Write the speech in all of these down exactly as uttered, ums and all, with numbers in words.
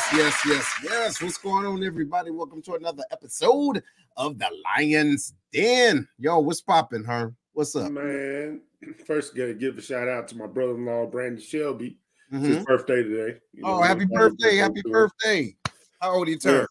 yes, yes, yes. What's going on, everybody? Welcome to another episode of the Lion's Den. Yo, what's popping, Herm? What's up? Man, first gotta give a shout out to my brother-in-law, Brandon Shelby. It's Mhm. his birthday today. You know, oh, happy birthday, happy birthday. How old you turn?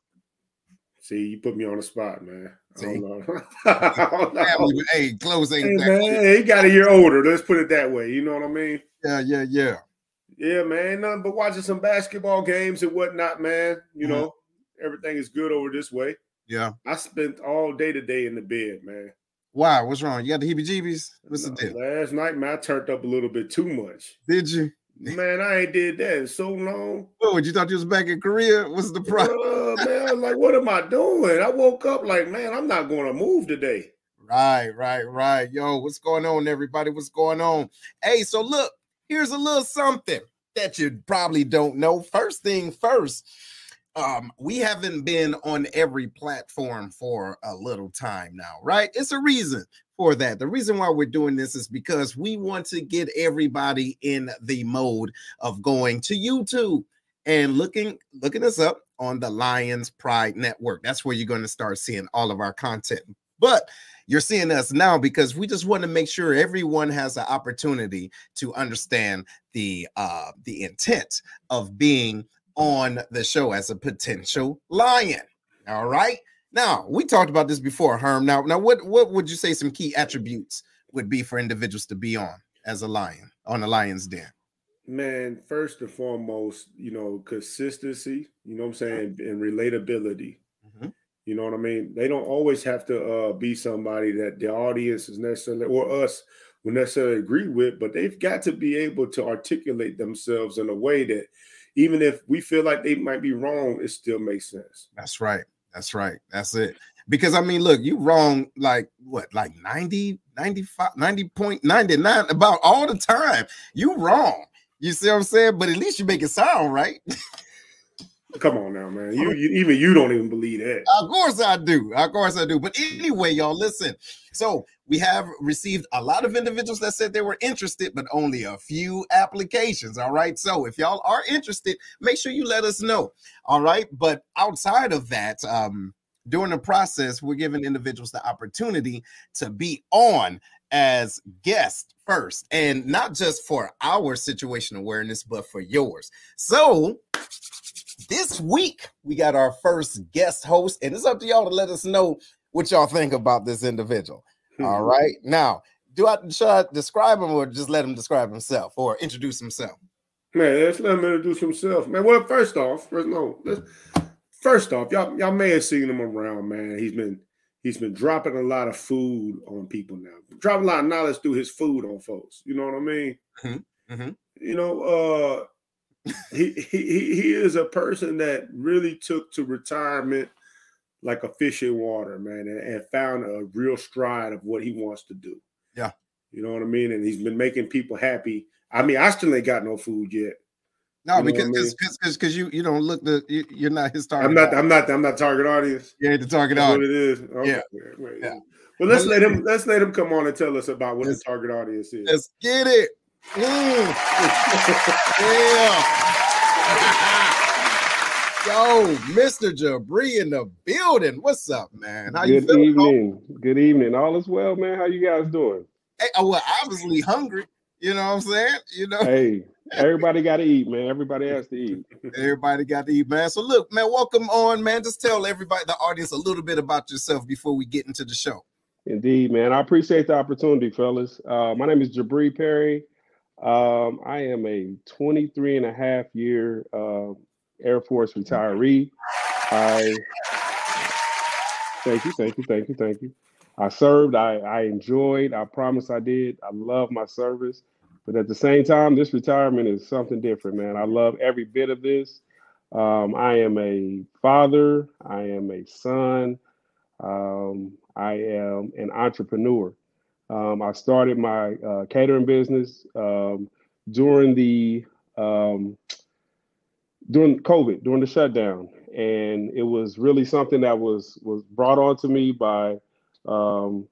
See, you put me on the spot, man. See? I don't know. I don't know. Family, hey, close ain't Hey, that man, close. he got a year older. Let's put it that way. You know what I mean? Yeah, yeah, yeah. Yeah, man. Nothing but watching some basketball games and whatnot, man. You Mhm. know, everything is good over this way. Yeah. I spent all day today in the bed, man. Why? What's wrong? You got the heebie-jeebies? What's No, the deal? Last night, man, I turned up a little bit too much. Did you? Man, I ain't did that in so long. What, you thought you was back in Korea? What's the problem? Uh, man, I was like, what am I doing? I woke up like, man, I'm not going to move today. Right, right, right. Yo, what's going on, everybody? What's going on? Hey, so look, here's a little something that you probably don't know. First thing first, um, we haven't been on every platform for a little time now, right? It's a reason for that. The reason why we're doing this is because we want to get everybody in the mode of going to YouTube and looking looking us up on the Lions Pride Network. That's where you're going to start seeing all of our content. But you're seeing us now because we just want to make sure everyone has an opportunity to understand the uh, the intent of being on the show as a potential lion. All right. Now, we talked about this before, Herm. Now, now, what, what would you say some key attributes would be for individuals to be on as a lion, on the Lion's Den? Man, first and foremost, you know, consistency, you know what I'm saying, and relatability. Mm-hmm. You know what I mean? They don't always have to uh, be somebody that the audience is necessarily, or us, will necessarily agree with, but they've got to be able to articulate themselves in a way that even if we feel like they might be wrong, it still makes sense. That's right. That's right. That's it. Because I mean, look, you wrong like what, like ninety, ninety-five, ninety point nine nine about all the time. You wrong. You see what I'm saying? But at least you make it sound right. Come on now, man. You, you even you don't even believe that. Of course I do. Of course I do. But anyway, y'all, listen. So we have received a lot of individuals that said they were interested, but only a few applications. All right. So if y'all are interested, make sure you let us know. All right. But outside of that, um, during the process, we're giving individuals the opportunity to be on as guests first, and not just for our situation awareness, but for yours. So this week, we got our first guest host, and it's up to y'all to let us know what y'all think about this individual. Hmm. All right. Now, do I should I describe him or just let him describe himself or introduce himself? Man, let's let him introduce himself. Man, well, first off, first, no, let's, first off, y'all, y'all may have seen him around, man. He's been he's been dropping a lot of food on people now. Dropping a lot of knowledge through his food on folks. You know what I mean? Mm-hmm. Mm-hmm. You know, uh he, he he is a person that really took to retirement like a fish in water, man, and, and found a real stride of what he wants to do. Yeah. You know what I mean? And he's been making people happy. I mean, I still ain't got no food yet. No, you know because because I mean? because because you you don't look the you, you're not his target. I'm not I'm not I'm not target audience. You ain't the target That's audience. What it is. Okay. Yeah. yeah. Well, let's but let him let's let him come on and tell us about what the target audience is. Let's get it. Mm. Yeah. Yo, Mister Jabri in the building. What's up, man? How Good you feeling? evening. Good evening. All is well, man. How you guys doing? Hey, oh, well, obviously hungry. You know what I'm saying? You know. Hey, everybody got to eat, man. Everybody has to eat. Everybody got to eat, man. So look, man, welcome on, man. Just tell everybody, the audience, a little bit about yourself before we get into the show. Indeed, man. I appreciate the opportunity, fellas. Uh, my name is Jabri Perry. Um, I am a twenty-three and a half year uh, Air Force retiree. I thank you, thank you, thank you, thank you. I served, I, I enjoyed, I promise I did. I love my service. But at the same time, this retirement is something different, man. I love every bit of this. Um, I am a father, I am a son, um, I am an entrepreneur. Um, I started my uh, catering business um, during the um, during COVID, during the shutdown, and it was really something that was was brought on to me by um,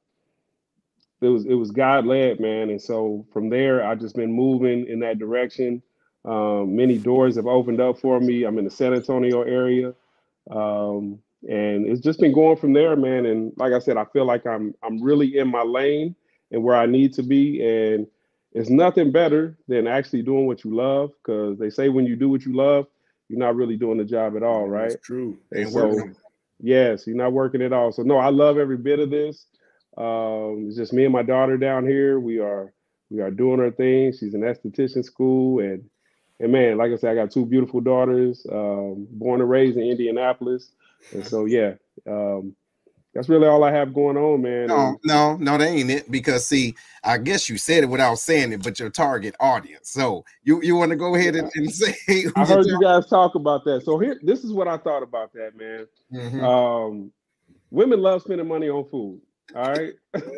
it was it was God led, man. And so from there, I just been moving in that direction. Um, many doors have opened up for me. I'm in the San Antonio area. Um, and it's just been going from there, man. And like I said, I feel like I'm I'm really in my lane and where I need to be. And it's nothing better than actually doing what you love, because they say when you do what you love, you're not really doing the job at all, right? That's true. And Ain't so, working. yes, you're not working at all. So no, I love every bit of this. Um, it's just me and my daughter down here. We are we are doing her thing. She's in esthetician school, and and man, like I said, I got two beautiful daughters, um, born and raised in Indianapolis. And so, yeah, um, that's really all I have going on, man. No, And no, no, that ain't it. Because see, I guess you said it without saying it, but your target audience. So you you want to go ahead and, and say? who I your heard you tar- guys talk about that. So here, this is what I thought about that, man. Mhm. Um, women love spending money on food. All right.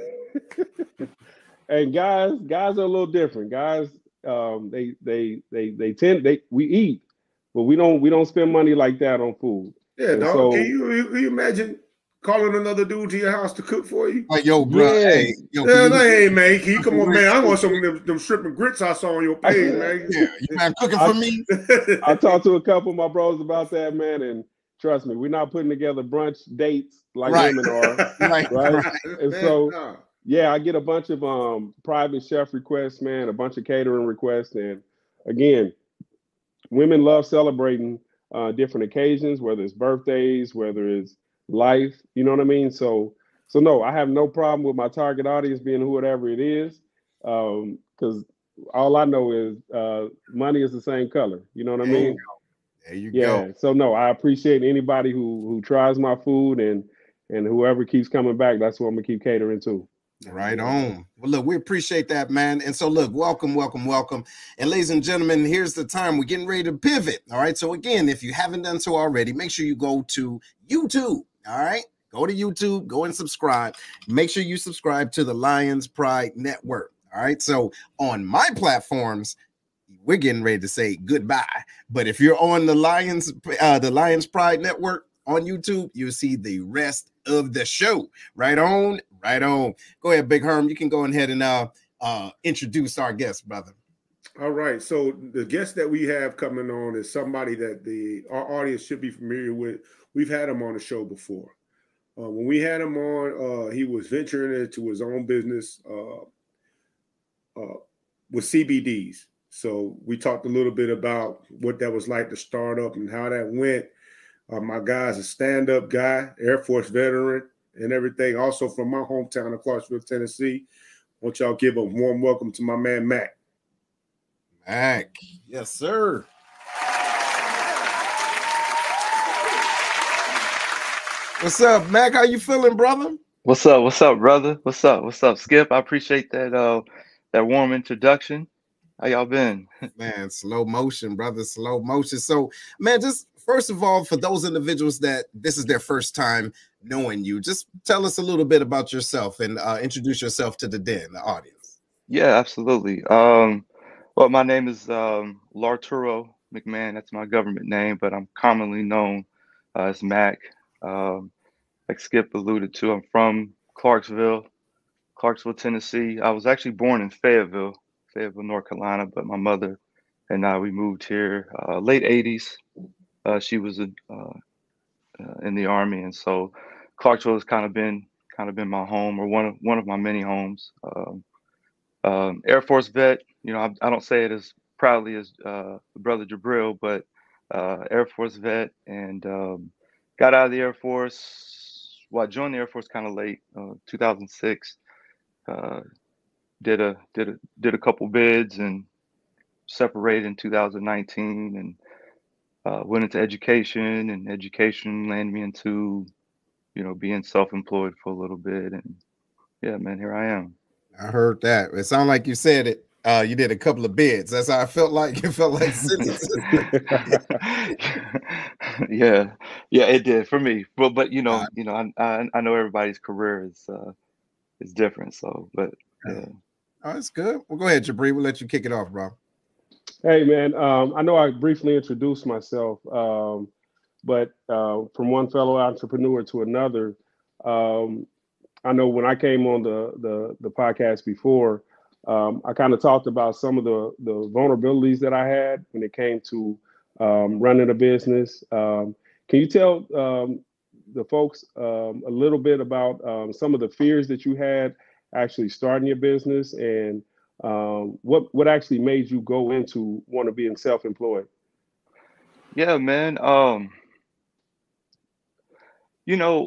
And guys, guys are a little different. Guys, um, they they they they tend they we eat, but we don't we don't spend money like that on food. Yeah, And dog. Can so, you, you can you imagine calling another dude to your house to cook for you? Like, yo, bro, hey, yes, yo, Yeah, can like, you, hey man, can you come on, man? I want some yeah, of them, them shrimp and grits I saw on your page, man. you mind cooking I- for me? I talked to a couple of my bros about that, man, and trust me, we're not putting together brunch dates like Right. women are, Right, right? right. And Man, so, nah. yeah, I get a bunch of um private chef requests, man, a bunch of catering requests, and again, women love celebrating uh, different occasions, whether it's birthdays, whether it's life, you know what I mean? So, so no, I have no problem with my target audience being whatever it is, because all I know is uh, money is the same color. You know what I There you mean? go. There you Yeah. So no, I appreciate anybody who who tries my food, and and whoever keeps coming back. That's what I'm gonna keep catering to. go. Right on. Well, look, we appreciate that, man. And so, look, welcome, welcome, welcome. And ladies and gentlemen, here's the time. We're getting ready to pivot. All right. So, again, if you haven't done so already, make sure you go to YouTube. All right. Go to YouTube, go and subscribe. Make sure you subscribe to the Lions Pride Network. All right. So, on my platforms, we're getting ready to say goodbye. But if you're on the Lions, uh, the Lions Pride Network on YouTube, you'll see the rest of the show. Right on, right on. Go ahead, Big Herm. You can go ahead and uh, uh, introduce our guest, brother. All right. So the guest that we have coming on is somebody that the our audience should be familiar with. We've had him on the show before. Uh, when we had him on, uh, he was venturing into his own business uh, uh, with C B Ds. So we talked a little bit about what that was like to start up and how that went. Uh, my guy's a stand-up guy, Air Force veteran and everything. Also from my hometown of Clarksville, Tennessee. I want y'all give a warm welcome to my man, Mac. Mac. Yes, sir. What's up, Mac? How you feeling, brother? What's up? What's up, brother? What's up? What's up, Skip? I appreciate that uh that warm introduction. How y'all been? Man, slow motion, brother, slow motion. So, man, just first of all, for those individuals that this is their first time knowing you, just tell us a little bit about yourself and uh, introduce yourself to the den, the audience. Yeah, absolutely. Um, well, my name is um, Larturo McMahon. That's my government name, but I'm commonly known uh, as Mac. Um, like Skip alluded to, I'm from Clarksville, Clarksville, Tennessee. I was actually born in Fayetteville, Fayetteville, North Carolina, but my mother and I, we moved here uh, late eighties. Uh, she was a, uh, uh, in the Army, and so Clarksville has kind of been kind of been my home, or one of one of my many homes. Um, um, Air Force vet. You know, I, I don't say it as proudly as uh, brother Jabril, but uh, Air Force vet, and um, got out of the Air Force. Well, I joined the Air Force kind of late, uh, two thousand six. Uh, did a did a did a couple bids and separated in two thousand nineteen, and uh, went into education, and education landed me into, you know, being self-employed for a little bit, and yeah, man, here I am. I heard that. It sounded like you said it. Uh, you did a couple of bids. That's how I felt like. It felt like sentences. yeah, yeah, it did for me. But but you know, you know, I I, I know everybody's career is uh, is different. So, but yeah. Oh, that's good. Well, go ahead, Jabri. We'll let you kick it off, bro. Hey, man. Um, I know I briefly introduced myself, um, but uh, from one fellow entrepreneur to another, um, I know when I came on the the, the podcast before, Um, I kind of talked about some of the the vulnerabilities that I had when it came to um, running a business. Um, can you tell um, the folks um, a little bit about um, some of the fears that you had actually starting your business, and um, what what actually made you go into want to being self-employed? Yeah, man. Um, you know,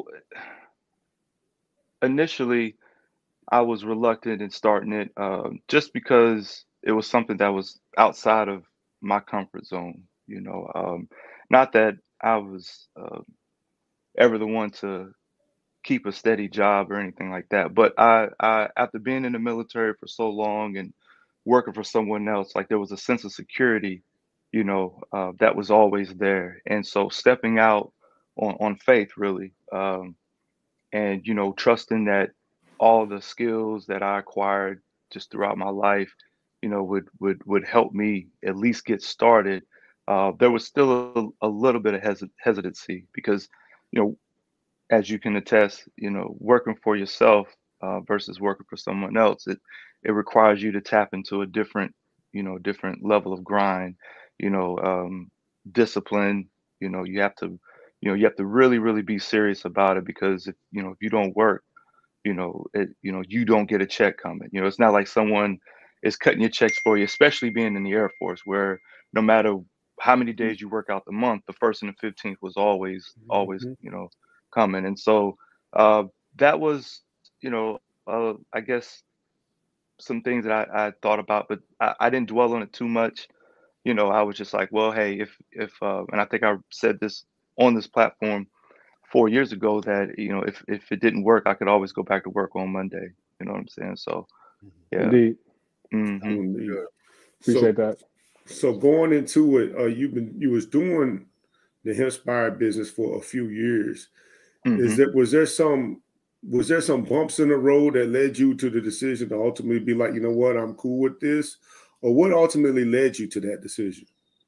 initially I was reluctant in starting it, um, just because it was something that was outside of my comfort zone. You know, um, not that I was uh, ever the one to keep a steady job or anything like that, but I, I, after being in the military for so long and working for someone else, like there was a sense of security, you know, uh, that was always there. And so stepping out on, on faith, really, um, and you know trusting that all the skills that I acquired just throughout my life, you know, would would would help me at least get started. Uh, there was still a, a little bit of hesit- hesitancy because, you know, as you can attest, you know, working for yourself uh, versus working for someone else, it it requires you to tap into a different, you know, different level of grind, you know, um, discipline. You know, you have to, you know, you have to really, really be serious about it because if you know if you don't work, you know, it, you know, you don't get a check coming. You know, it's not like someone is cutting your checks for you, especially being in the Air Force, where no matter how many days you work out the month, the first and the fifteenth was always, always, Mhm. you know, coming. And so uh, that was, you know, uh, I guess some things that I, I thought about, but I, I didn't dwell on it too much. You know, I was just like, well, hey, if if uh, and I think I said this on this platform four years ago that you know if if it didn't work, I could always go back to work on Monday. You know what I'm saying? So yeah. Indeed, Hmm. Cool, neat. Good. So appreciate that. so going into it, uh, you've been you was doing the Hempspire business for a few years. Is Hmm. that was there some was there some bumps in the road that led you to the decision to ultimately be like, you know what, I'm cool with this, or what ultimately led you to that decision?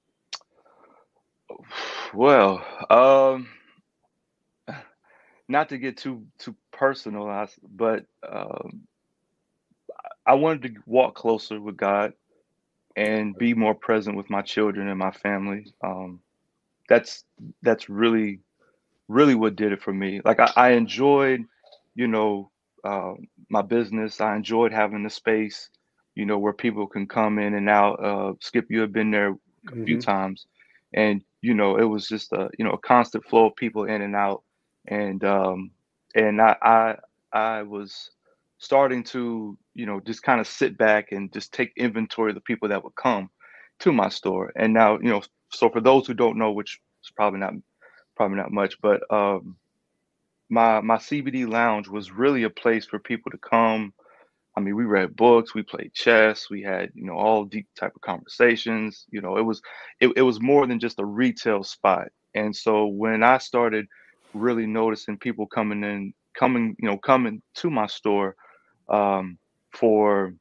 Well, um, not to get too too personal, I s- but um, I wanted to walk closer with God and be more present with my children and my family. Um, that's that's really really what did it for me. Like I, I enjoyed, you know, uh, my business. I enjoyed having the space, you know, where people can come in and out. Uh, Skip, you have been there a few Hmm. times, and you know, it was just a you know a constant flow of people in and out, and um, and I I I was starting to you know just kind of sit back and just take inventory of the people that would come to my store. And now you know, so for those who don't know, which is probably not probably not much, but um, my my C B D lounge was really a place for people to come. I mean, we read books, we played chess, we had you know all deep type of conversations. You know, it was it, it was more than just a retail spot. And so when I started really noticing people coming in, coming you know coming to my store um, for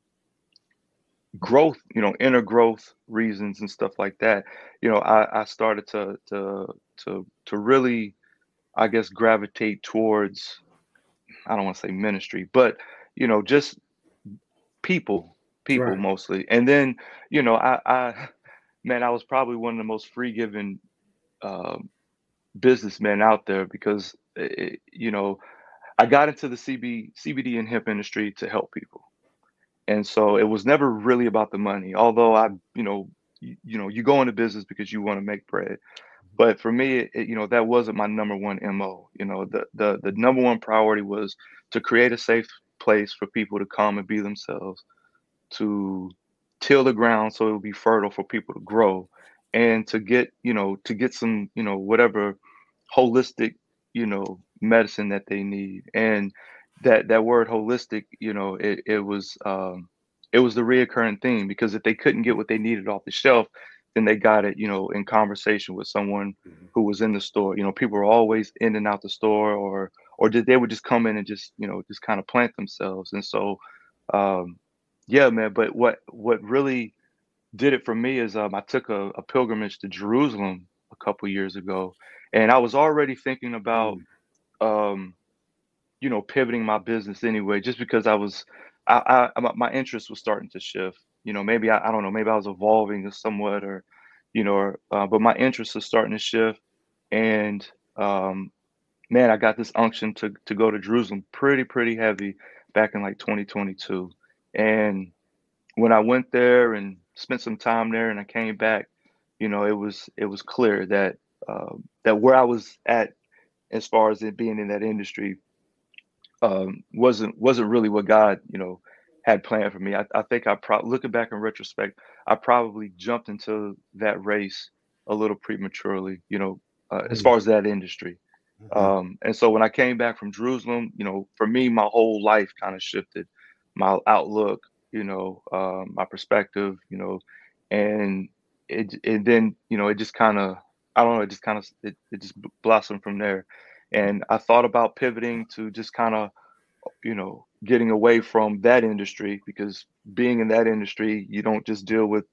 growth, you know, inner growth reasons and stuff like that, you know, I, I started to to to to really I guess gravitate towards I don't want to say ministry, but you know, just people, people Right. mostly. And then, you know, I, I man, I was probably one of the most free giving uh, businessmen out there because it, you know, I got into the C B, C B D and hemp industry to help people. And so it was never really about the money, although I, you know, you, you know, you go into business because you want to make bread. But for me, it, it- you know, that wasn't my number one M O. You know, the the the number one priority was to create a safe place for people to come and be themselves, to till the ground so it would be fertile for people to grow, and to get, you know, to get some, you know, whatever holistic, you know, medicine that they need. And that that word holistic, you know, it it was um it was the reoccurring theme because if they couldn't get what they needed off the shelf, then they got it, you know, in conversation with someone Mhm. who was in the store. You know, people were always in and out the store, or or did they would just come in and just, you know, just kind of plant themselves. And so um yeah, man, but what what really did it for me is um I took a, a pilgrimage to Jerusalem a couple years ago, and I was already thinking about Mm. um you know, pivoting my business anyway, just because I was I, I my interest was starting to shift. You know, maybe I, I don't know, maybe I was evolving somewhat, or you know, or, uh, but my interest was starting to shift, and um, man, I got this unction to to go to Jerusalem pretty pretty heavy back in like twenty twenty-two, and when I went there and spent some time there, and I came back, you know, it was it was clear that uh, that where I was at as far as it being in that industry um, wasn't wasn't really what God, you know, had planned for me. I, I think I probably looking back in retrospect, I probably jumped into that race a little prematurely, you know, uh, as far as that industry. Mhm. Um, and so when I came back from Jerusalem, you know, for me, my whole life kind of shifted, my outlook, you know, um, my perspective, you know, and it, and then, you know, it just kind of, I don't know, it just kind of, it, it just blossomed from there. And I thought about pivoting to just kind of, you know, getting away from that industry, because being in that industry, you don't just deal with,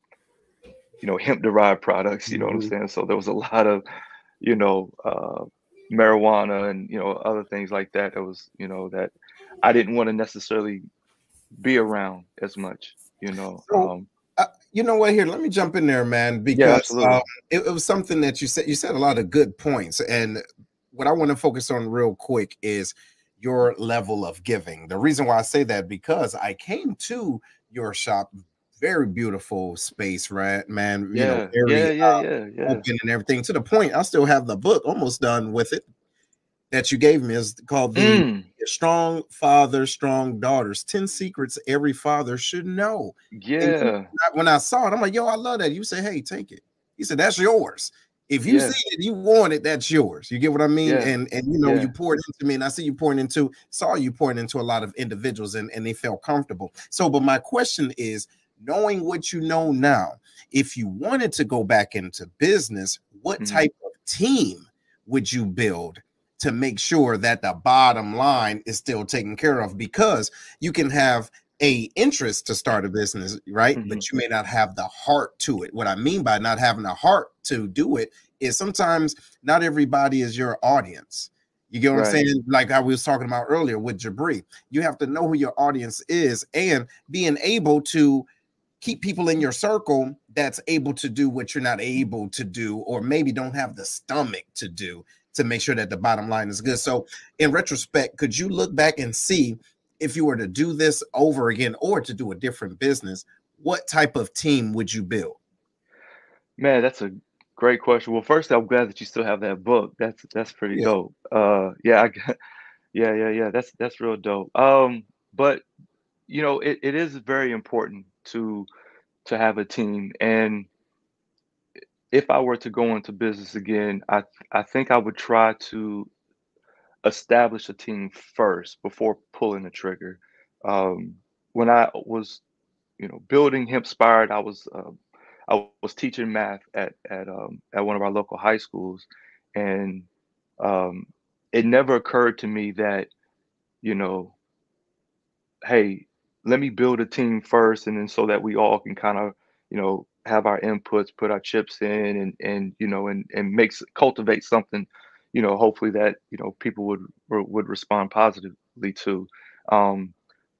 you know, hemp derived products, you know what I'm Mhm. saying? So there was a lot of, you know, uh, marijuana and, you know, other things like that. That was, you know, that I didn't want to necessarily be around as much, you know. So, Um, uh, you know what? Here, let me jump in there, man, yeah, because um, absolutely. it, it was something that you said. You said a lot of good points, and what I want to focus on real quick is your level of giving. The reason why I say that, because I came to your shop, very beautiful space, right, man? You know, Yeah, very yeah, yeah, uh, yeah, yeah. open and everything. To the point, I still have the book almost done with it that you gave me. Is called the Mm, Strong Father, Strong Daughters, ten Secrets Every Father Should Know. And you, yeah, when I saw it, I'm like, yo, I love that. You say, hey, take it. He said, that's yours. If you see yeah, it, you want it, that's yours. You get what I mean? yeah, And and you know, you yeah. poured into me, and I see you pouring into, saw you pouring into a lot of individuals, and, and they felt comfortable. So, but my question is, knowing what you know now, if you wanted to go back into business, what Hmm. type of team would you build to make sure that the bottom line is still taken care of? Because you can have a interest to start a business, right? Hmm. But you may not have the heart to it. What I mean by not having the heart to do it is sometimes not everybody is your audience. You get what I'm Right. saying? Like I was talking about earlier with Jabri. You have to know who your audience is, and being able to keep people in your circle that's able to do what you're not able to do, or maybe don't have the stomach to do, to make sure that the bottom line is good. So in retrospect, could you look back and see, if you were to do this over again or to do a different business, what type of team would you build? Man, that's a great question. Well, first, I'm glad that you still have that book. That's that's pretty Yeah. dope. Uh, yeah, I, got- yeah, yeah, yeah. That's that's real dope. Um, but you know, it, it is very important to to have a team. And if I were to go into business again, I I think I would try to establish a team first before pulling the trigger. Um, when I was, you know, building Hempspired, I was uh, I was teaching math at at um, at one of our local high schools, and um, it never occurred to me that, you know, hey, let me build a team first, and then so that we all can kind of, you know, have our inputs, put our chips in, and and you know, and and makes cultivate something, you know, hopefully that, you know, people would would respond positively to. Um,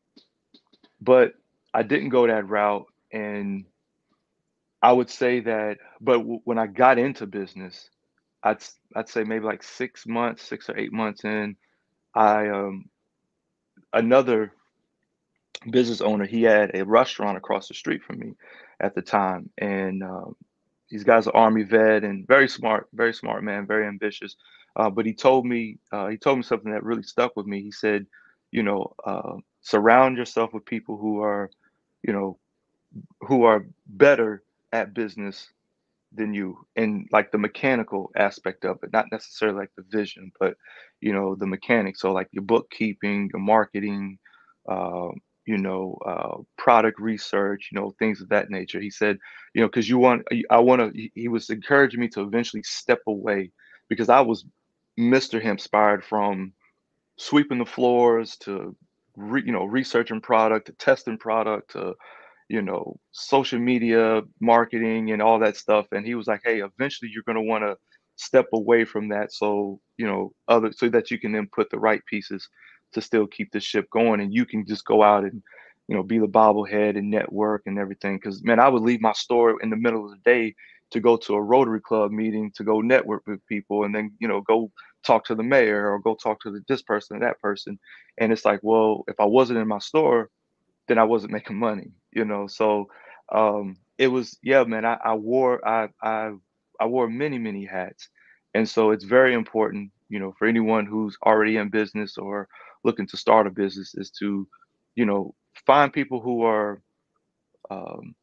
but I didn't go that route, and I would say that. But w- when I got into business, I'd s- I'd say maybe like six months, six or eight months in, I um another business owner, he had a restaurant across the street from me at the time. And um, these guys are Army vet and very smart, very smart man, very ambitious. Uh, but he told me, uh, he told me something that really stuck with me. He said, you know, uh, surround yourself with people who are, you know, who are better at business than you, and like the mechanical aspect of it, not necessarily like the vision, but you know, the mechanics. So like your bookkeeping, your marketing, uh, you know, uh, product research, you know, things of that nature. He said, you know, because you want, I want to. He he was encouraging me to eventually step away, because I was mister Hempspired, from sweeping the floors to, re, you know, researching product to testing product to, you know, social media marketing and all that stuff. And he was like, hey, eventually you're going to want to step away from that. So, you know, other, so that you can then put the right pieces to still keep the ship going. And you can just go out and, you know, be the bobblehead and network and everything. Because man, I would leave my store in the middle of the day to go to a Rotary Club meeting to go network with people, and then you know go talk to the mayor or go talk to the, this person or that person. And it's like, well, if I wasn't in my store, then I wasn't making money, you know. So um, it was, yeah, man. I, I wore I I I wore many many hats, and so it's very important, you know, for anyone who's already in business or looking to start a business is to, you know, find people who are um,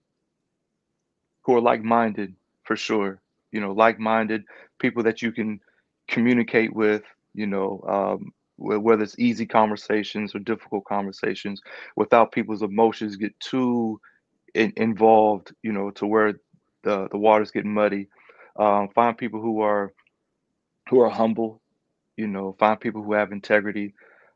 who are like-minded for sure. You know, like-minded people that you can communicate with. You know, um, wh- whether it's easy conversations or difficult conversations, without people's emotions get too in, involved. You know, to where the the waters get muddy. Um, find people who are who are humble. You know, find people who have integrity.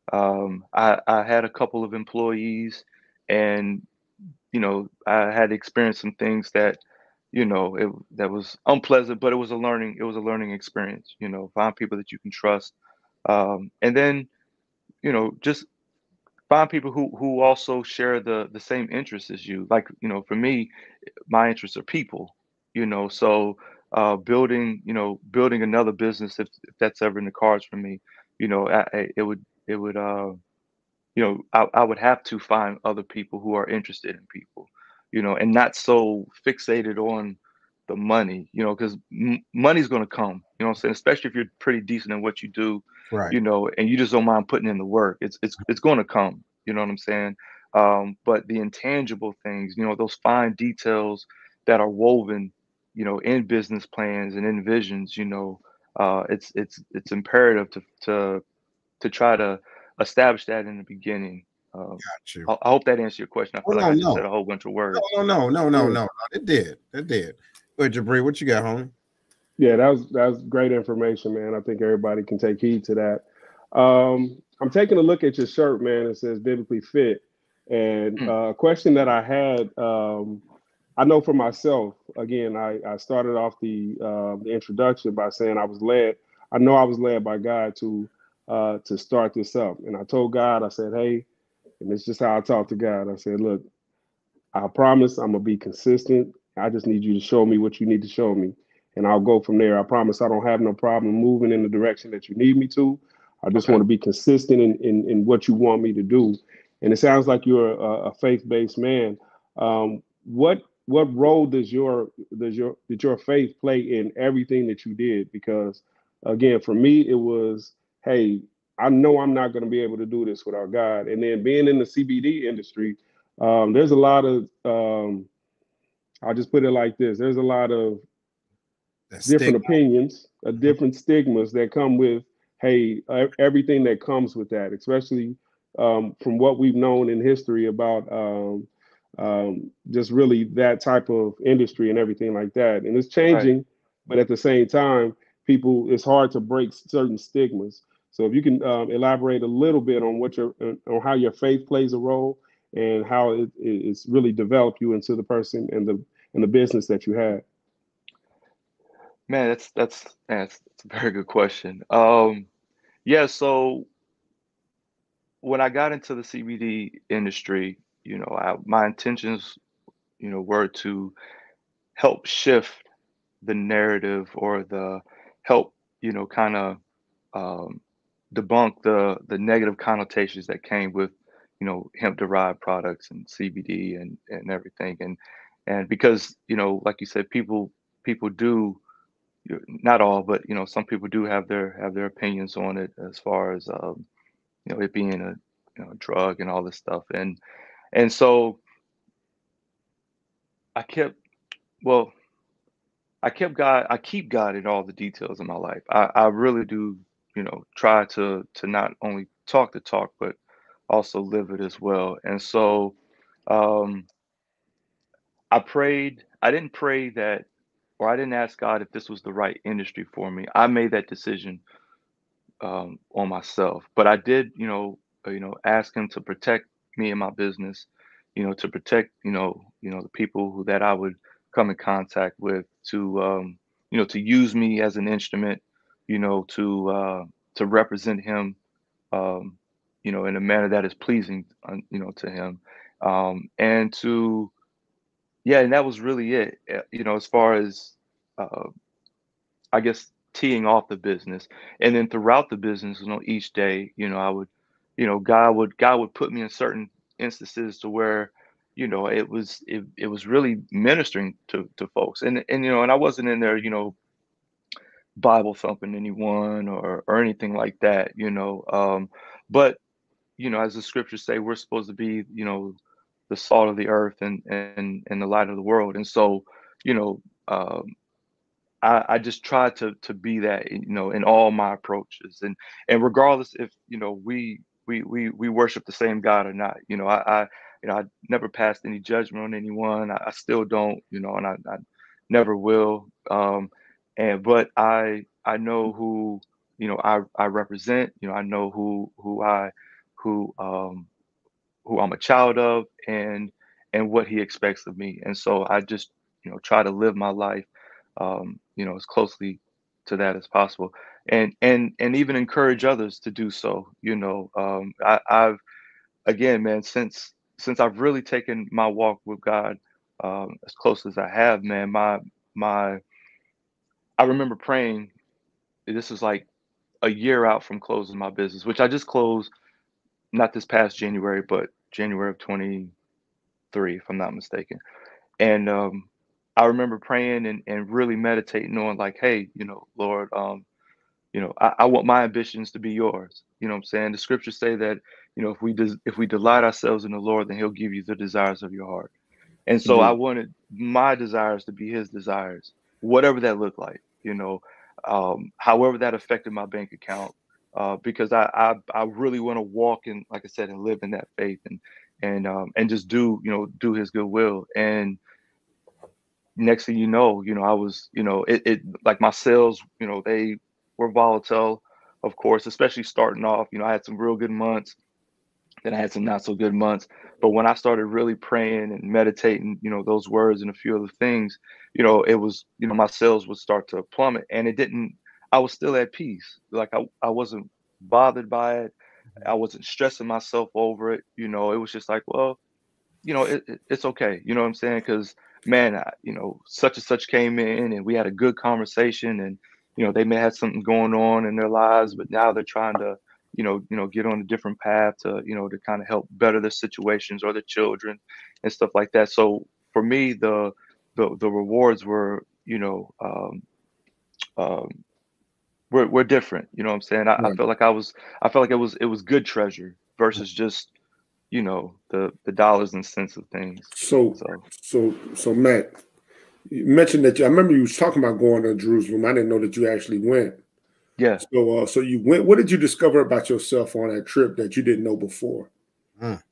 Um, I, I had a couple of employees, and you know, I had experienced some things that, you know, it that was unpleasant, but it was a learning, it was a learning experience. You know, find people that you can trust, um, and then, you know, just find people who who also share the the same interests as you. Like, you know, for me, my interests are people. You know, so uh, building, you know, building another business, if, if that's ever in the cards for me, you know, I, I, it would it would uh, you know, I, I would have to find other people who are interested in people, you know, and not so fixated on the money, you know, because m- money's going to come, you know what I'm saying? Especially if you're pretty decent in what you do, Right. you know, and you just don't mind putting in the work. It's it's it's going to come, you know what I'm saying? Um, but the intangible things, you know, those fine details that are woven, you know, in business plans and in visions, you know, uh, it's it's it's imperative to to to try to establish that in the beginning. Um, Got you. I, I hope that answers your question. I Oh feel like no, I just no, said a whole bunch of words. no, no, no, no, no, Yeah. no. It did. It did. But Jabri, what you got, homie? Yeah, that was that was great information, man. I think everybody can take heed to that. Um, I'm taking a look at your shirt, man. It says biblically fit. And Mm, uh, a question that I had, um, I know for myself, again, I, I started off the uh, the introduction by saying I was led. I know I was led by God to uh, to start this up. And I told God, I said, hey, and it's just how I talk to God. I said, look, I promise I'm gonna be consistent. I just need you to show me what you need to show me, and I'll go from there. I promise I don't have no problem moving in the direction that you need me to. I just okay. want to be consistent in, in, in what you want me to do. And it sounds like you're a, a faith-based man. Um, what what role does your does your did your faith play in everything that you did? Because again, for me, it was, hey, I know I'm not going to be able to do this without God. And then being in the C B D industry, um, there's a lot of, um, I'll just put it like this: there's a lot of That different stick. opinions, uh, different stigmas that come with, hey, uh, everything that comes with that, especially um, from what we've known in history about um, um, just really that type of industry and everything like that. And it's Right. changing, but at the same time, people, it's hard to break certain stigmas. So if you can um, elaborate a little bit on what your uh, on how your faith plays a role and how it, it's really developed you into the person and the and the business that you had. Man, that's that's man, that's, that's a very good question. Um, yeah, so when I got into the C B D industry, you know, I, my intentions, you know, were to help shift the narrative or the help, you know, kind of um, debunk the the negative connotations that came with, you know, hemp derived products and C B D and and everything. And and because, you know, like you said, people people do, you- not all, but you know, some people do have their have their opinions on it as far as um, you know, it being a, you know, drug and all this stuff. And and so I kept, well, I kept God, I keep God in all the details of my life. I, I really do, you know, try to to not only talk the talk, but also live it as well. And so um I prayed, I didn't pray that, or I didn't ask God if this was the right industry for me. I made that decision um on myself. But I did, you know, uh, you know, ask him to protect me and my business, you know, to protect, you know, you know, the people who that I would come in contact with, to um, you know, to use me as an instrument, you know, to uh to represent him, um, you know, in a manner that is pleasing, uh, you know, to him. Um, and to, yeah, and that was really it, uh, you know, as far as, uh, I guess, teeing off the business. And then throughout the business, you know, each day, you know, I would, you know, God would, God would put me in certain instances to where, you know, it was, it, it was really ministering to, to folks. And, and, you know, and I wasn't in there, you know, Bible thumping anyone or, or anything like that, you know. Um, but, you know, as the scriptures say, we're supposed to be, you know, the salt of the earth and, and, and the light of the world. And so, you know, um, I, I just try to to be that, you know, in all my approaches, and and regardless if, you know, we we we we worship the same God or not, you know, I, I you know, I never passed any judgment on anyone. I, I still don't, you know, and I, I never will. Um, and but I I know who, you know, I I represent. You know, I know who who I who um who I'm a child of, and and what He expects of me. And so I just, you know, try to live my life, um, you know, as closely to that as possible, and and and even encourage others to do so. You know, um, I, I've again, man, since since I've really taken my walk with God, um, as close as I have, man, my my I remember praying. This was like a year out from closing my business, which I just closed, not this past January, but January of twenty-three, if I'm not mistaken. And um, I remember praying and, and really meditating on, like, hey, you know, Lord, um, you know, I, I want my ambitions to be yours. You know what I'm saying? The scriptures say that, you know, if we des- if we delight ourselves in the Lord, then He'll give you the desires of your heart. And so I Mhm. wanted my desires to be His desires, whatever that looked like, you know, um, however that affected my bank account, uh, because I, I I really want to walk in, like I said, and live in that faith, and and um, and just do, you know, do His good will. And next thing you know, you know, I was, you know, it, it like my sales, you know, they were volatile, of course, especially starting off. You know, I had some real good months, then I had some not so good months. But when I started really praying and meditating, you know, those words and a few other things, you know, it was, you know, my sales would start to plummet, and it didn't, I was still at peace. Like I, I wasn't bothered by it. I wasn't stressing myself over it. You know, it was just like, well, you know, it, it, it's okay. You know what I'm saying? Because, man, I, you know, such and such came in and we had a good conversation, and, you know, they may have something going on in their lives, but now they're trying to, you know, you know, get on a different path to, you know, to kind of help better their situations or their children and stuff like that. So for me, the, the, the rewards were, you know, um, um, were, were different. You know what I'm saying? I, I Right. felt like I was, I felt like it was, it was good treasure versus just, you know, the the dollars and cents of things. So, So so, so, Matt, you mentioned that you, I remember you was talking about going to Jerusalem. I didn't know that you actually went. yeah. So, uh, so you went. What did you discover about yourself on that trip that you didn't know before? Mm.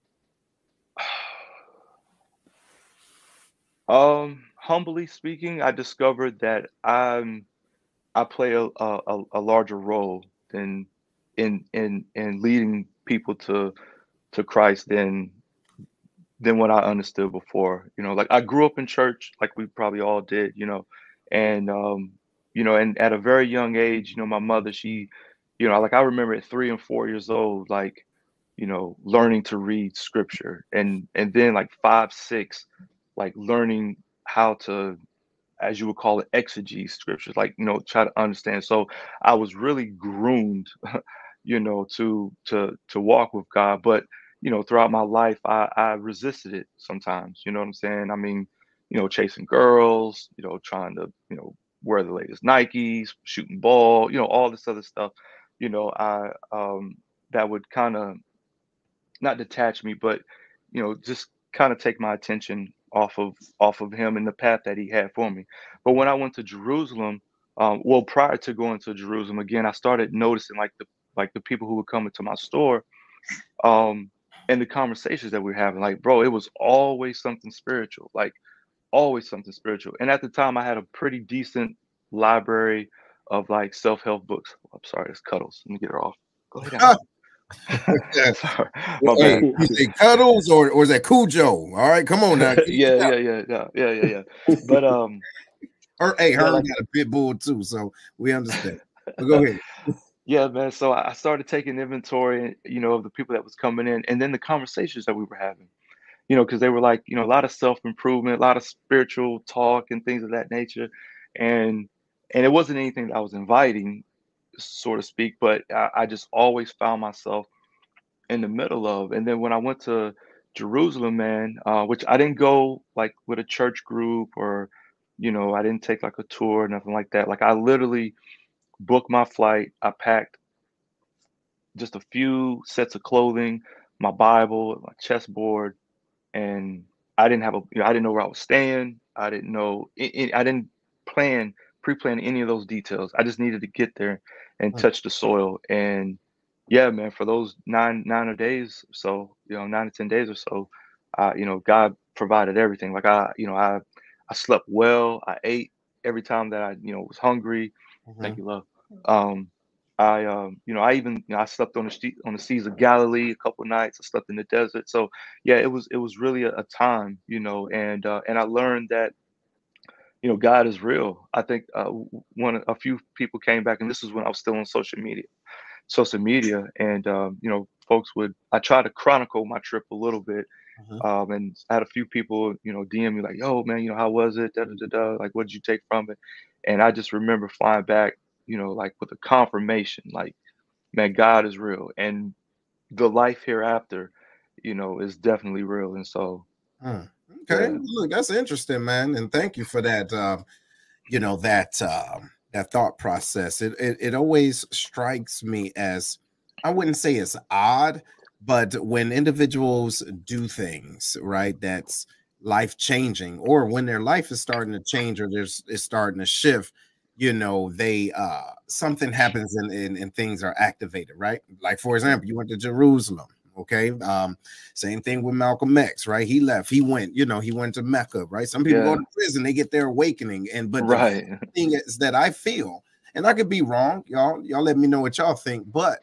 Um, humbly speaking, I discovered that I'm I play a a, a larger role than in in in leading people to to Christ than than what I understood before. You know, like I grew up in church, like we probably all did, you know, and um, you know, and at a very young age, you know, my mother, she, you know, like I remember at three and four years old, like, you know, learning to read scripture, and and then like five, six, like learning how to, as you would call it, exegete scriptures, like, you know, try to understand. So I was really groomed, you know, to to to walk with God. But, you know, throughout my life, I, I resisted it sometimes. You know what I'm saying? I mean, you know, chasing girls, you know, trying to, you know, wear the latest Nikes, shooting ball, you know, all this other stuff. You know, I um that would kind of not detach me, but, you know, just kind of take my attention off of off of him and the path that he had for me. But when I went to Jerusalem, um, well, prior to going to Jerusalem, again, I started noticing like the like the people who would come into my store, um, and the conversations that we were having. Like, bro, it was always something spiritual, like always something spiritual. And at the time, I had a pretty decent library of like self-help books. I'm sorry, it's Cuddles. Let me get her off. Go lay down. Yeah. Sorry, my Well, hey, bad. you say Cuddles or or is that Cujo? All right, come on now. Yeah, yeah, yeah, yeah, yeah, yeah, yeah. But um, Her, hey, yeah, her like, got a pit bull too, so we understand. But go ahead. yeah, man. So I started taking inventory, you know, of the people that was coming in, and then the conversations that we were having. you know, because they were like, you know, a lot of self-improvement, a lot of spiritual talk and things of that nature. And and it wasn't anything that I was inviting, so to speak, but I, I just always found myself in the middle of. And then when I went to Jerusalem, man, uh, which I didn't go like with a church group or, you know, I didn't take like a tour or nothing like that. Like I literally booked my flight. I packed just a few sets of clothing, my Bible, my chessboard, and I didn't have a, you know, I didn't know where I was staying. I didn't know, I I didn't plan, pre-plan any of those details. I just needed to get there and Mm. touch the soil. And yeah, man, for those nine, nine or days, or so, you know, nine to ten days or so, uh, you know, God provided everything. Like I, you know, I, I slept well. I ate every time that I, you know, was hungry. Thank Mhm. you, love. Um, I, um, you know, I even, you know, I slept on the street, on the seas of Galilee a couple nights. I slept in the desert. So yeah, it was, it was really a, a time, you know, and, uh, and I learned that, you know, God is real. I think, uh, w- one, a few people came back, and this was when I was still on social media, social media. And, um, you know, folks would, I tried to chronicle my trip a little bit. Mhm. Um, and I had a few people, you know, D M me like, yo, man, you know, how was it? Da, da, da, da. Like, what did you take from it? And I just remember flying back, you know, like with a confirmation, like, man, God is real. And the life hereafter, you know, is definitely real. And so, Mm. Okay, yeah. look, that's interesting, man, and thank you for that. Um, you know that um, that thought process. It, it it always strikes me as, I wouldn't say it's odd, but when individuals do things right, that's life changing, or when their life is starting to change, or there's is starting to shift. You know, they uh something happens and, and and things are activated, right? Like for example, you went to Jerusalem. Okay. Um, same thing with Malcolm X, right? He left, he went, you know, he went to Mecca, right? Some people go Yeah. to prison, they get their awakening. And but the Right. thing is that I feel, and I could be wrong, y'all, y'all let me know what y'all think, but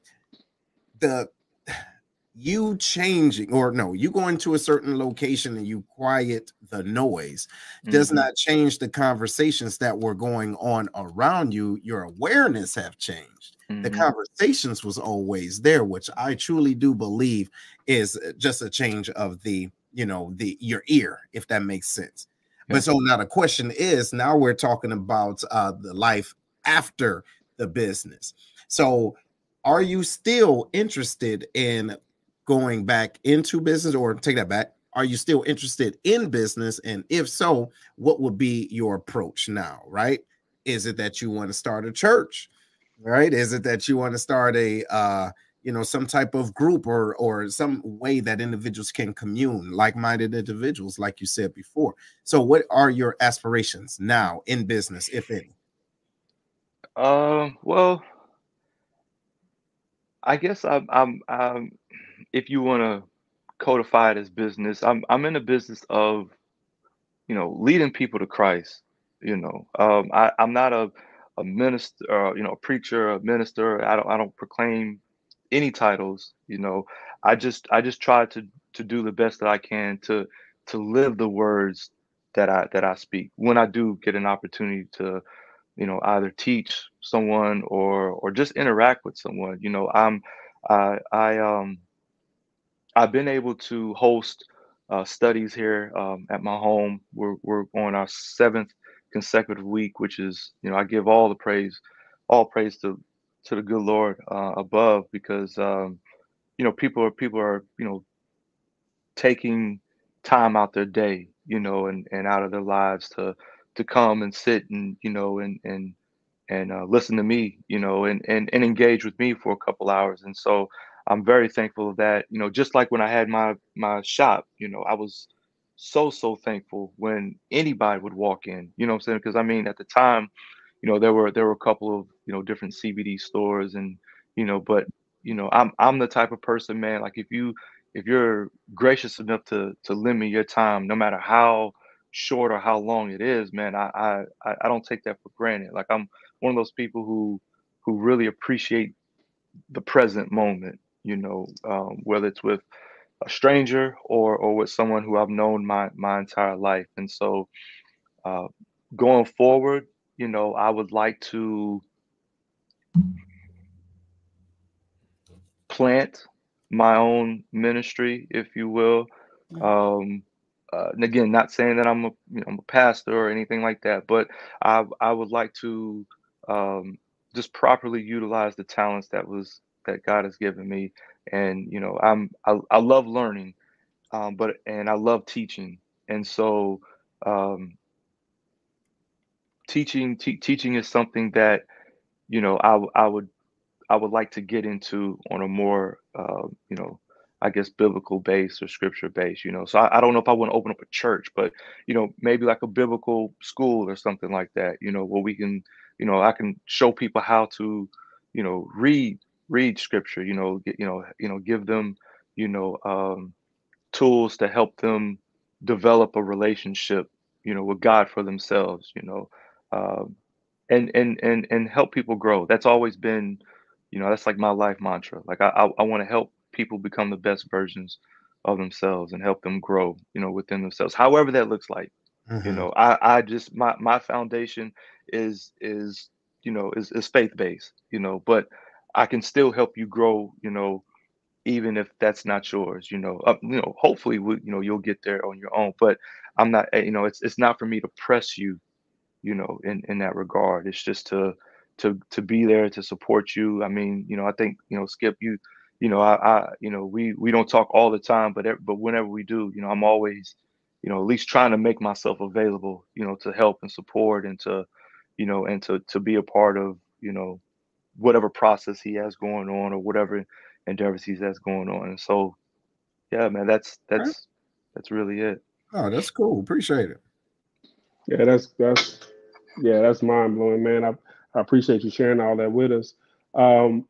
the you changing, or no, you go into a certain location and you quiet the noise does Hmm. not change the conversations that were going on around you. Your awareness have changed. The Hmm. conversations was always there, which I truly do believe is just a change of the, you know, the your ear, if that makes sense. Yeah. But so now the question is, now we're talking about uh the life after the business. So are you still interested in going back into business, or take that back? Are you still interested in business? And if so, what would be your approach now? Right? Is it that you want to start a church? Right? Is it that you want to start a, uh, you know, some type of group, or or some way that individuals can commune, like-minded individuals, like you said before? So, what are your aspirations now in business, if any? Um, well, I guess I'm, I'm, I'm if you want to codify it as business, I'm, I'm in the business of, you know, leading people to Christ. You know, um, I, I'm not a, a minister, uh, you know, a preacher, a minister. I don't, I don't proclaim any titles. You know, I just, I just try to, to do the best that I can to, to live the words that I, that I speak when I do get an opportunity to, you know, either teach someone or, or just interact with someone. You know, I'm, I, I, um, I've been able to host uh, studies here um, at my home. We're we're on our seventh consecutive week, which is, you know, I give all the praise, all praise to to the good Lord uh, above, because um, you know, people are people are you know taking time out their day, you know, and and out of their lives to to come and sit and, you know, and and and uh, listen to me, you know, and, and and engage with me for a couple hours. And so I'm very thankful of that. You know, just like when I had my my shop, you know, I was so so thankful when anybody would walk in. You know what I'm saying? Because I mean, at the time, you know, there were there were a couple of, you know, different C B D stores, and you know, but you know, I'm I'm the type of person, man. Like if you if you're gracious enough to to lend me your time, no matter how short or how long it is, man, I I I I don't take that for granted. Like I'm one of those people who who really appreciate the present moment, you know, um, whether it's with a stranger or or with someone who I've known my my entire life. And so uh, going forward, you know, I would like to plant my own ministry, if you will. Um, uh, and again, not saying that I'm a you know I'm a pastor or anything like that, but I I would like to um, just properly utilize the talents that was that God has given me, and you know I'm I, I love learning, um, but and I love teaching, and so um, teaching te- teaching is something that you know I w- I would I would like to get into on a more, uh, you know, I guess biblical base or scripture base, you know. So I, I don't know if I want to open up a church, but you know, maybe like a biblical school or something like that, you know, where we can, you know, I can show people how to, you know, read read scripture, you know, get, you know, you know, give them, you know, um, tools to help them develop a relationship, you know, with God for themselves, you know. Um, and and and and help people grow. That's always been, you know, that's like my life mantra. Like I I, I want to help people become the best versions of themselves and help them grow, you know, within themselves. However that looks like. You Mm-hmm. know, I I just my my foundation is is you know is is faith based. You know, but I can still help you grow. You know, even if that's not yours. You know, uh, you know, hopefully we, you know you'll get there on your own. But I'm not. eh, You know, it's it's not for me to press you you know, in in that regard. It's just to to to be there to support you. I mean, you know, I think, you know, Skip, you, you know, I, I you know, we we don't talk all the time, but ev- but whenever we do, you know, I'm always, you know, at least trying to make myself available, you know, to help and support and to, you know, and to to be a part of, you know, whatever process he has going on or whatever endeavors he has going on. And so, yeah, man, that's Right. that's that's really it. Oh, that's cool. Appreciate it. Yeah, that's that's yeah, that's mind blowing, man. I, I appreciate you sharing all that with us. Um,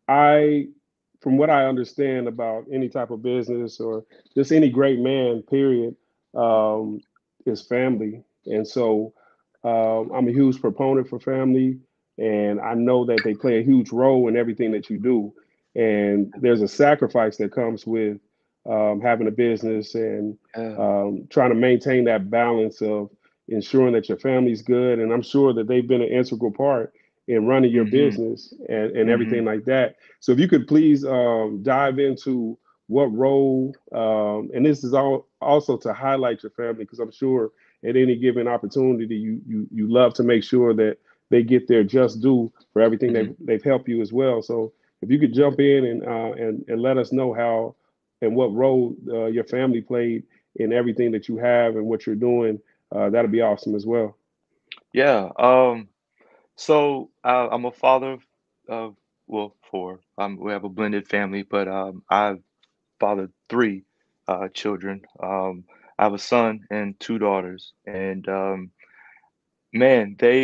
I, from what I understand about any type of business or just any great man, period, um, is family. And so um, I'm a huge proponent for family, and I know that they play a huge role in everything that you do. And there's a sacrifice that comes with um, having a business and Yeah. um, trying to maintain that balance of ensuring that your family's good. And I'm sure that they've been an integral part in running your Mm-hmm. business and, and Mm-hmm. everything like that. So if you could please um, dive into what role, um, and this is all also to highlight your family, because I'm sure at any given opportunity, you you you love to make sure that they get their just due for everything Mm-hmm. they've they've helped you as well. So if you could jump in and uh, and and let us know how and what role uh, your family played in everything that you have and what you're doing, uh, that'd be awesome as well. Yeah. Um, So uh, I'm a father of, of well, four. Um, we have a blended family, but um, I've fathered three uh, children. Um, I have a son and two daughters, and um, man, they,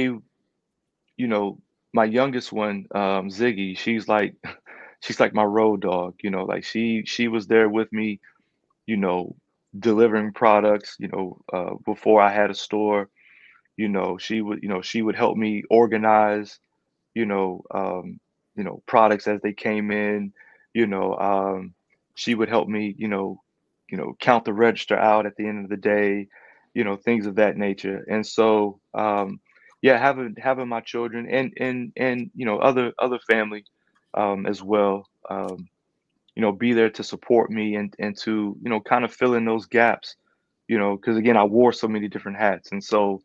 you know, my youngest one, um, Ziggy, she's like, she's like my road dog. You know, like she she was there with me. You know, delivering products. You know, uh, before I had a store. You know, she would, you know, she would help me organize you know, um, you know, products as they came in. You know, um, she would help me, you know, you know, count the register out at the end of the day, you know, things of that nature. And so, um, yeah, having having my children and and and you know other other family um, as well, um, you know, be there to support me and and to you know kind of fill in those gaps, you know, because again, I wore so many different hats, and so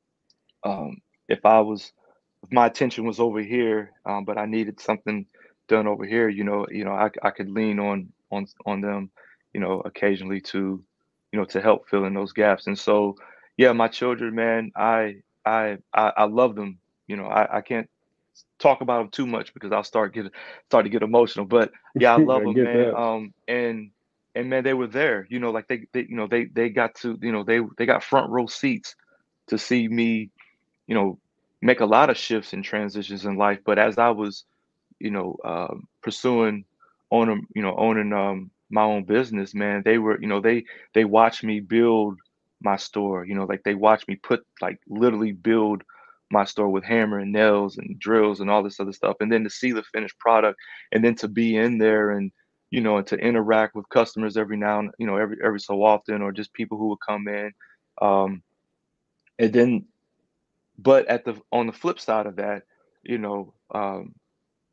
um, if I was, if my attention was over here, um, but I needed something done over here, you know, you know, I, I could lean on on on them, you know, occasionally to, you know, to help fill in those gaps. And so, yeah, my children, man, I I I, I love them. You know, I, I can't talk about them too much because I'll start get start to get emotional. But yeah, I love I them, get man. that. Um, and and man, they were there. You know, like they, they you know they they got to you know they they got front row seats to see me you know, make a lot of shifts and transitions in life. But as I was, you know, um, pursuing owning, you know, owning um, my own business, man, they were, you know, they they watched me build my store. You know, like they watched me put like literally build my store with hammer and nails and drills and all this other stuff, and then to see the finished product, and then to be in there and you know, and to interact with customers every now and you know every every so often, or just people who would come in. Um, and then but at the on the flip side of that, you know, um,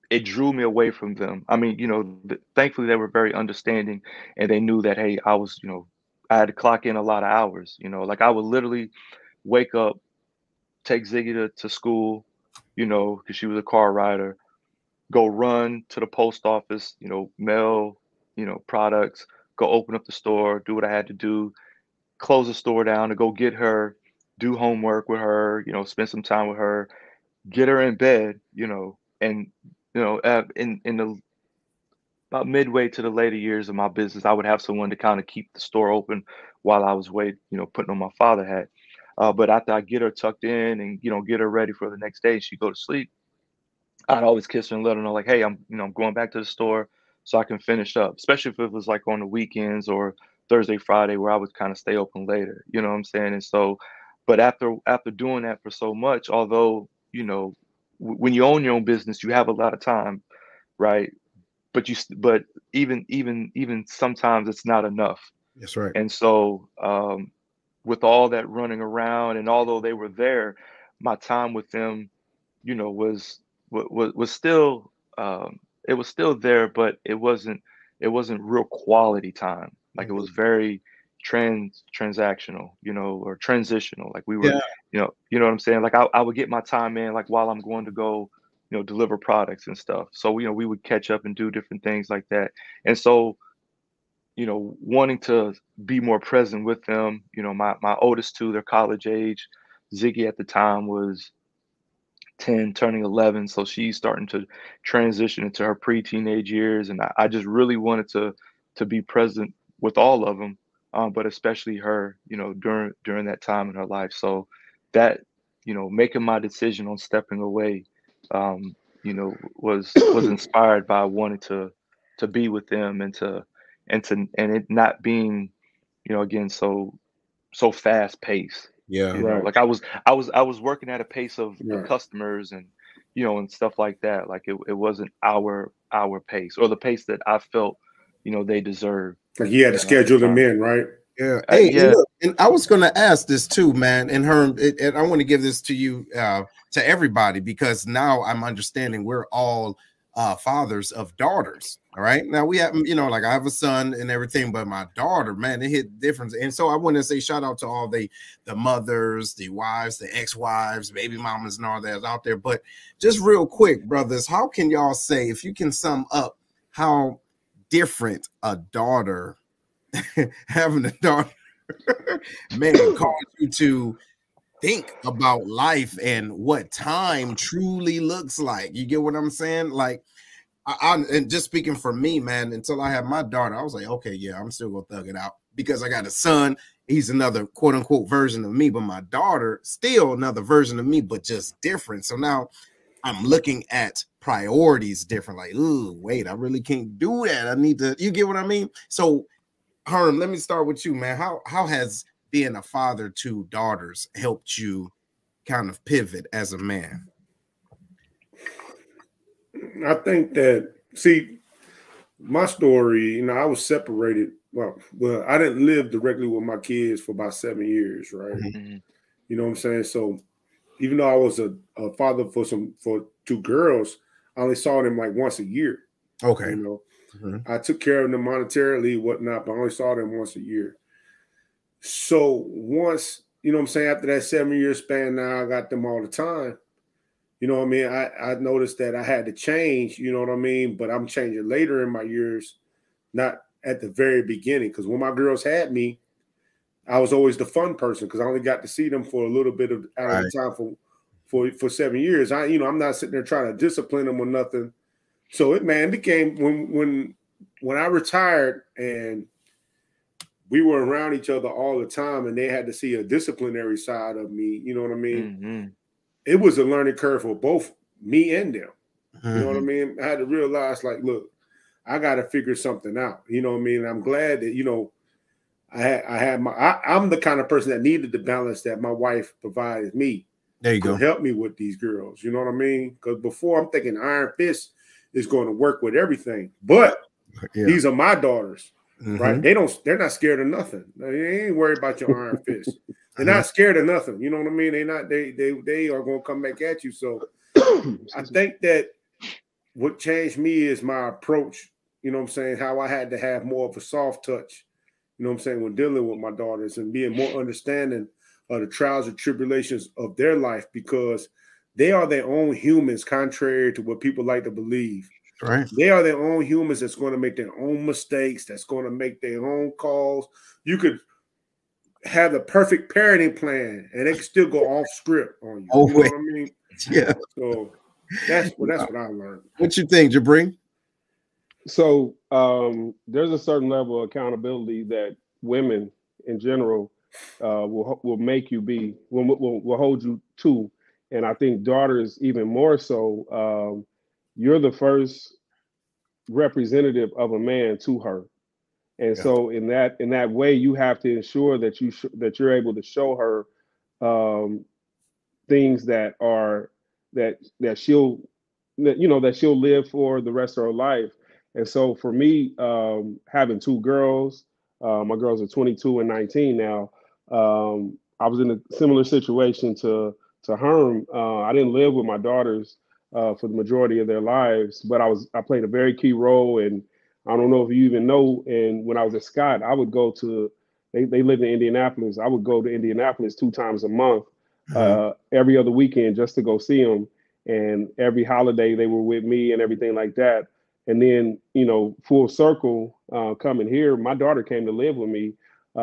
it drew me away from them. I mean, you know, th- thankfully they were very understanding, and they knew that, hey, I was, you know, I had to clock in a lot of hours. You know, like I would literally wake up, take Ziggy to, to school, you know, because she was a car rider, go run to the post office, you know, mail, you know, products, go open up the store, do what I had to do, close the store down to go get her, do homework with her, you know, spend some time with her, get her in bed, you know, and you know, uh, in in the about midway to the later years of my business, I would have someone to kind of keep the store open while I was wait, you know, putting on my father hat. Uh, but after I get her tucked in and you know get her ready for the next day, she go to sleep. I'd always kiss her and let her know, like, hey, I'm you know I'm going back to the store so I can finish up, especially if it was like on the weekends or Thursday, Friday, where I would kind of stay open later. You know what I'm saying? And so, but after after doing that for so much, although you know w- when you own your own business, you have a lot of time, right? But you st- but even even even sometimes it's not enough. That's right. And so, um, with all that running around, and although they were there, my time with them, you know, was was was still um, it was still there, but it wasn't it wasn't real quality time. Like it Mhm. was very trans transactional, you know, or transitional. Like we were, Yeah. you know, you know what I'm saying. Like I, I would get my time in, like while I'm going to go, you know, deliver products and stuff. So you know, we would catch up and do different things like that. And so you know, wanting to be more present with them. You know, my my oldest two, they're college age. Ziggy at the time was ten, turning eleven, so she's starting to transition into her pre-teenage years, and I, I just really wanted to to be present with all of them, um, but especially her. You know, during during that time in her life. So that you know, making my decision on stepping away, um, you know, was was inspired by wanting to to be with them and to and to and it not being, you know, again, so so fast paced. Yeah. You know, Right. like I was I was I was working at a pace of the Right. customers and you know and stuff like that. Like it, it wasn't our our pace or the pace that I felt, you know, they deserved. Like you had to uh, at the schedule them time. in, right? Yeah. Uh, Hey, and yeah. look, and I was going to ask this too, man. And her, it, and I want to give this to you, uh, to everybody, because now I'm understanding we're all uh, fathers of daughters. All right. Now we have, you know, like I have a son and everything, but my daughter, man, it hit different. And so I want to say shout out to all the the mothers, the wives, the ex-wives, baby mamas, and all that's out there. But just real quick, brothers, how can y'all say, if you can sum up how different a daughter having a daughter, man, cause you to think about life and what time truly looks like. You get what I'm saying? Like, I, I and just speaking for me, man, until I had my daughter, I was like, okay, yeah, I'm still gonna thug it out because I got a son. He's another quote unquote version of me, but my daughter, still another version of me, but just different. So now I'm looking at priorities different. Like, ooh, wait, I really can't do that. I need to, you get what I mean? So Herm, let me start with you, man. How how has being a father to daughters helped you kind of pivot as a man? I think that, see, my story, you know, I was separated. Well, well, I didn't live directly with my kids for about seven years, right? Mm-hmm. You know what I'm saying? So even though I was a, a father for some for two girls, I only saw them like once a year. Okay. You know, mm-hmm. I took care of them monetarily, whatnot, but I only saw them once a year. So once, you know what I'm saying, after that seven year span, now I got them all the time. You know what I mean? I, I noticed that I had to change, you know what I mean? But I'm changing later in my years, not at the very beginning. Because when my girls had me, I was always the fun person because I only got to see them for a little bit of out Right. of the time for, for for seven years. I, you know, I'm not sitting there trying to discipline them or nothing. So it man became when when when I retired and we were around each other all the time and they had to see a disciplinary side of me, you know what I mean? Mm-hmm. It was a learning curve for both me and them. Mm-hmm. You know what I mean? I had to realize, like, look, I got to figure something out. You know what I mean? I'm glad that, you know, I had, I had my, I, I'm the kind of person that needed the balance that my wife provided me. There you to go. help me with these girls. You know what I mean? Because before I'm thinking Iron Fist is going to work with everything. But Yeah. these are my daughters, mm-hmm. right? They don't, they're not scared of nothing. They ain't worried about your Iron Fist. They're not scared of nothing. You know what I mean? They not they they they are gonna come back at you. So I think that what changed me is my approach. You know what I'm saying? How I had to have more of a soft touch. You know what I'm saying? When dealing with my daughters and being more understanding of the trials and tribulations of their life, because they are their own humans, contrary to what people like to believe. Right. They are their own humans that's going to make their own mistakes, that's going to make their own calls. You could have the perfect parenting plan and it could still go off script on you. Oh, you know wait. what I mean? Yeah. So that's what that's what I learned. What you think, Jabri? So um, there's a certain level of accountability that women in general uh, will will make you be, will, will will hold you to, and I think daughters even more so. Um, you're the first representative of a man to her, and Yeah. so in that in that way, you have to ensure that you sh- that you're able to show her um, things that are that that she'll that you know that she'll live for the rest of her life. And so for me, um, having two girls, uh, my girls are twenty-two and nineteen now. Um, I was in a similar situation to to Herm. Uh, I didn't live with my daughters uh, for the majority of their lives, but I was I played a very key role. And I don't know if you even know. And when I was at Scott, I would go to they they lived in Indianapolis. I would go to Indianapolis two times a month, uh, every other weekend, just to go see them. And every holiday they were with me and everything like that. And then, you know, full circle uh, coming here, my daughter came to live with me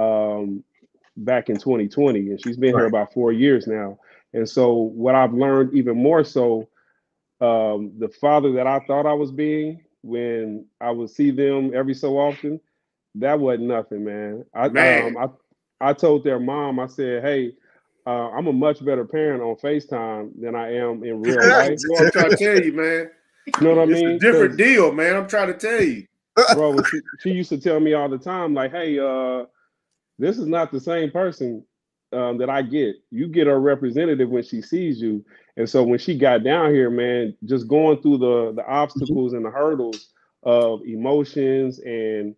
um, back in twenty twenty, and she's been here Right. about four years now. And so what I've learned even more so, um, the father that I thought I was being when I would see them every so often, that wasn't nothing, man. I Man. um I I told their mom, I said, hey, uh, I'm a much better parent on FaceTime than I am in real life. Well, I'm trying to tell you, man. You know what I It's mean? a different 'Cause, deal, man. I'm trying to tell you. bro, she, she used to tell me all the time, like, hey, uh, this is not the same person um, that I get. You get a representative when she sees you. And so when she got down here, man, just going through the the obstacles and the hurdles of emotions and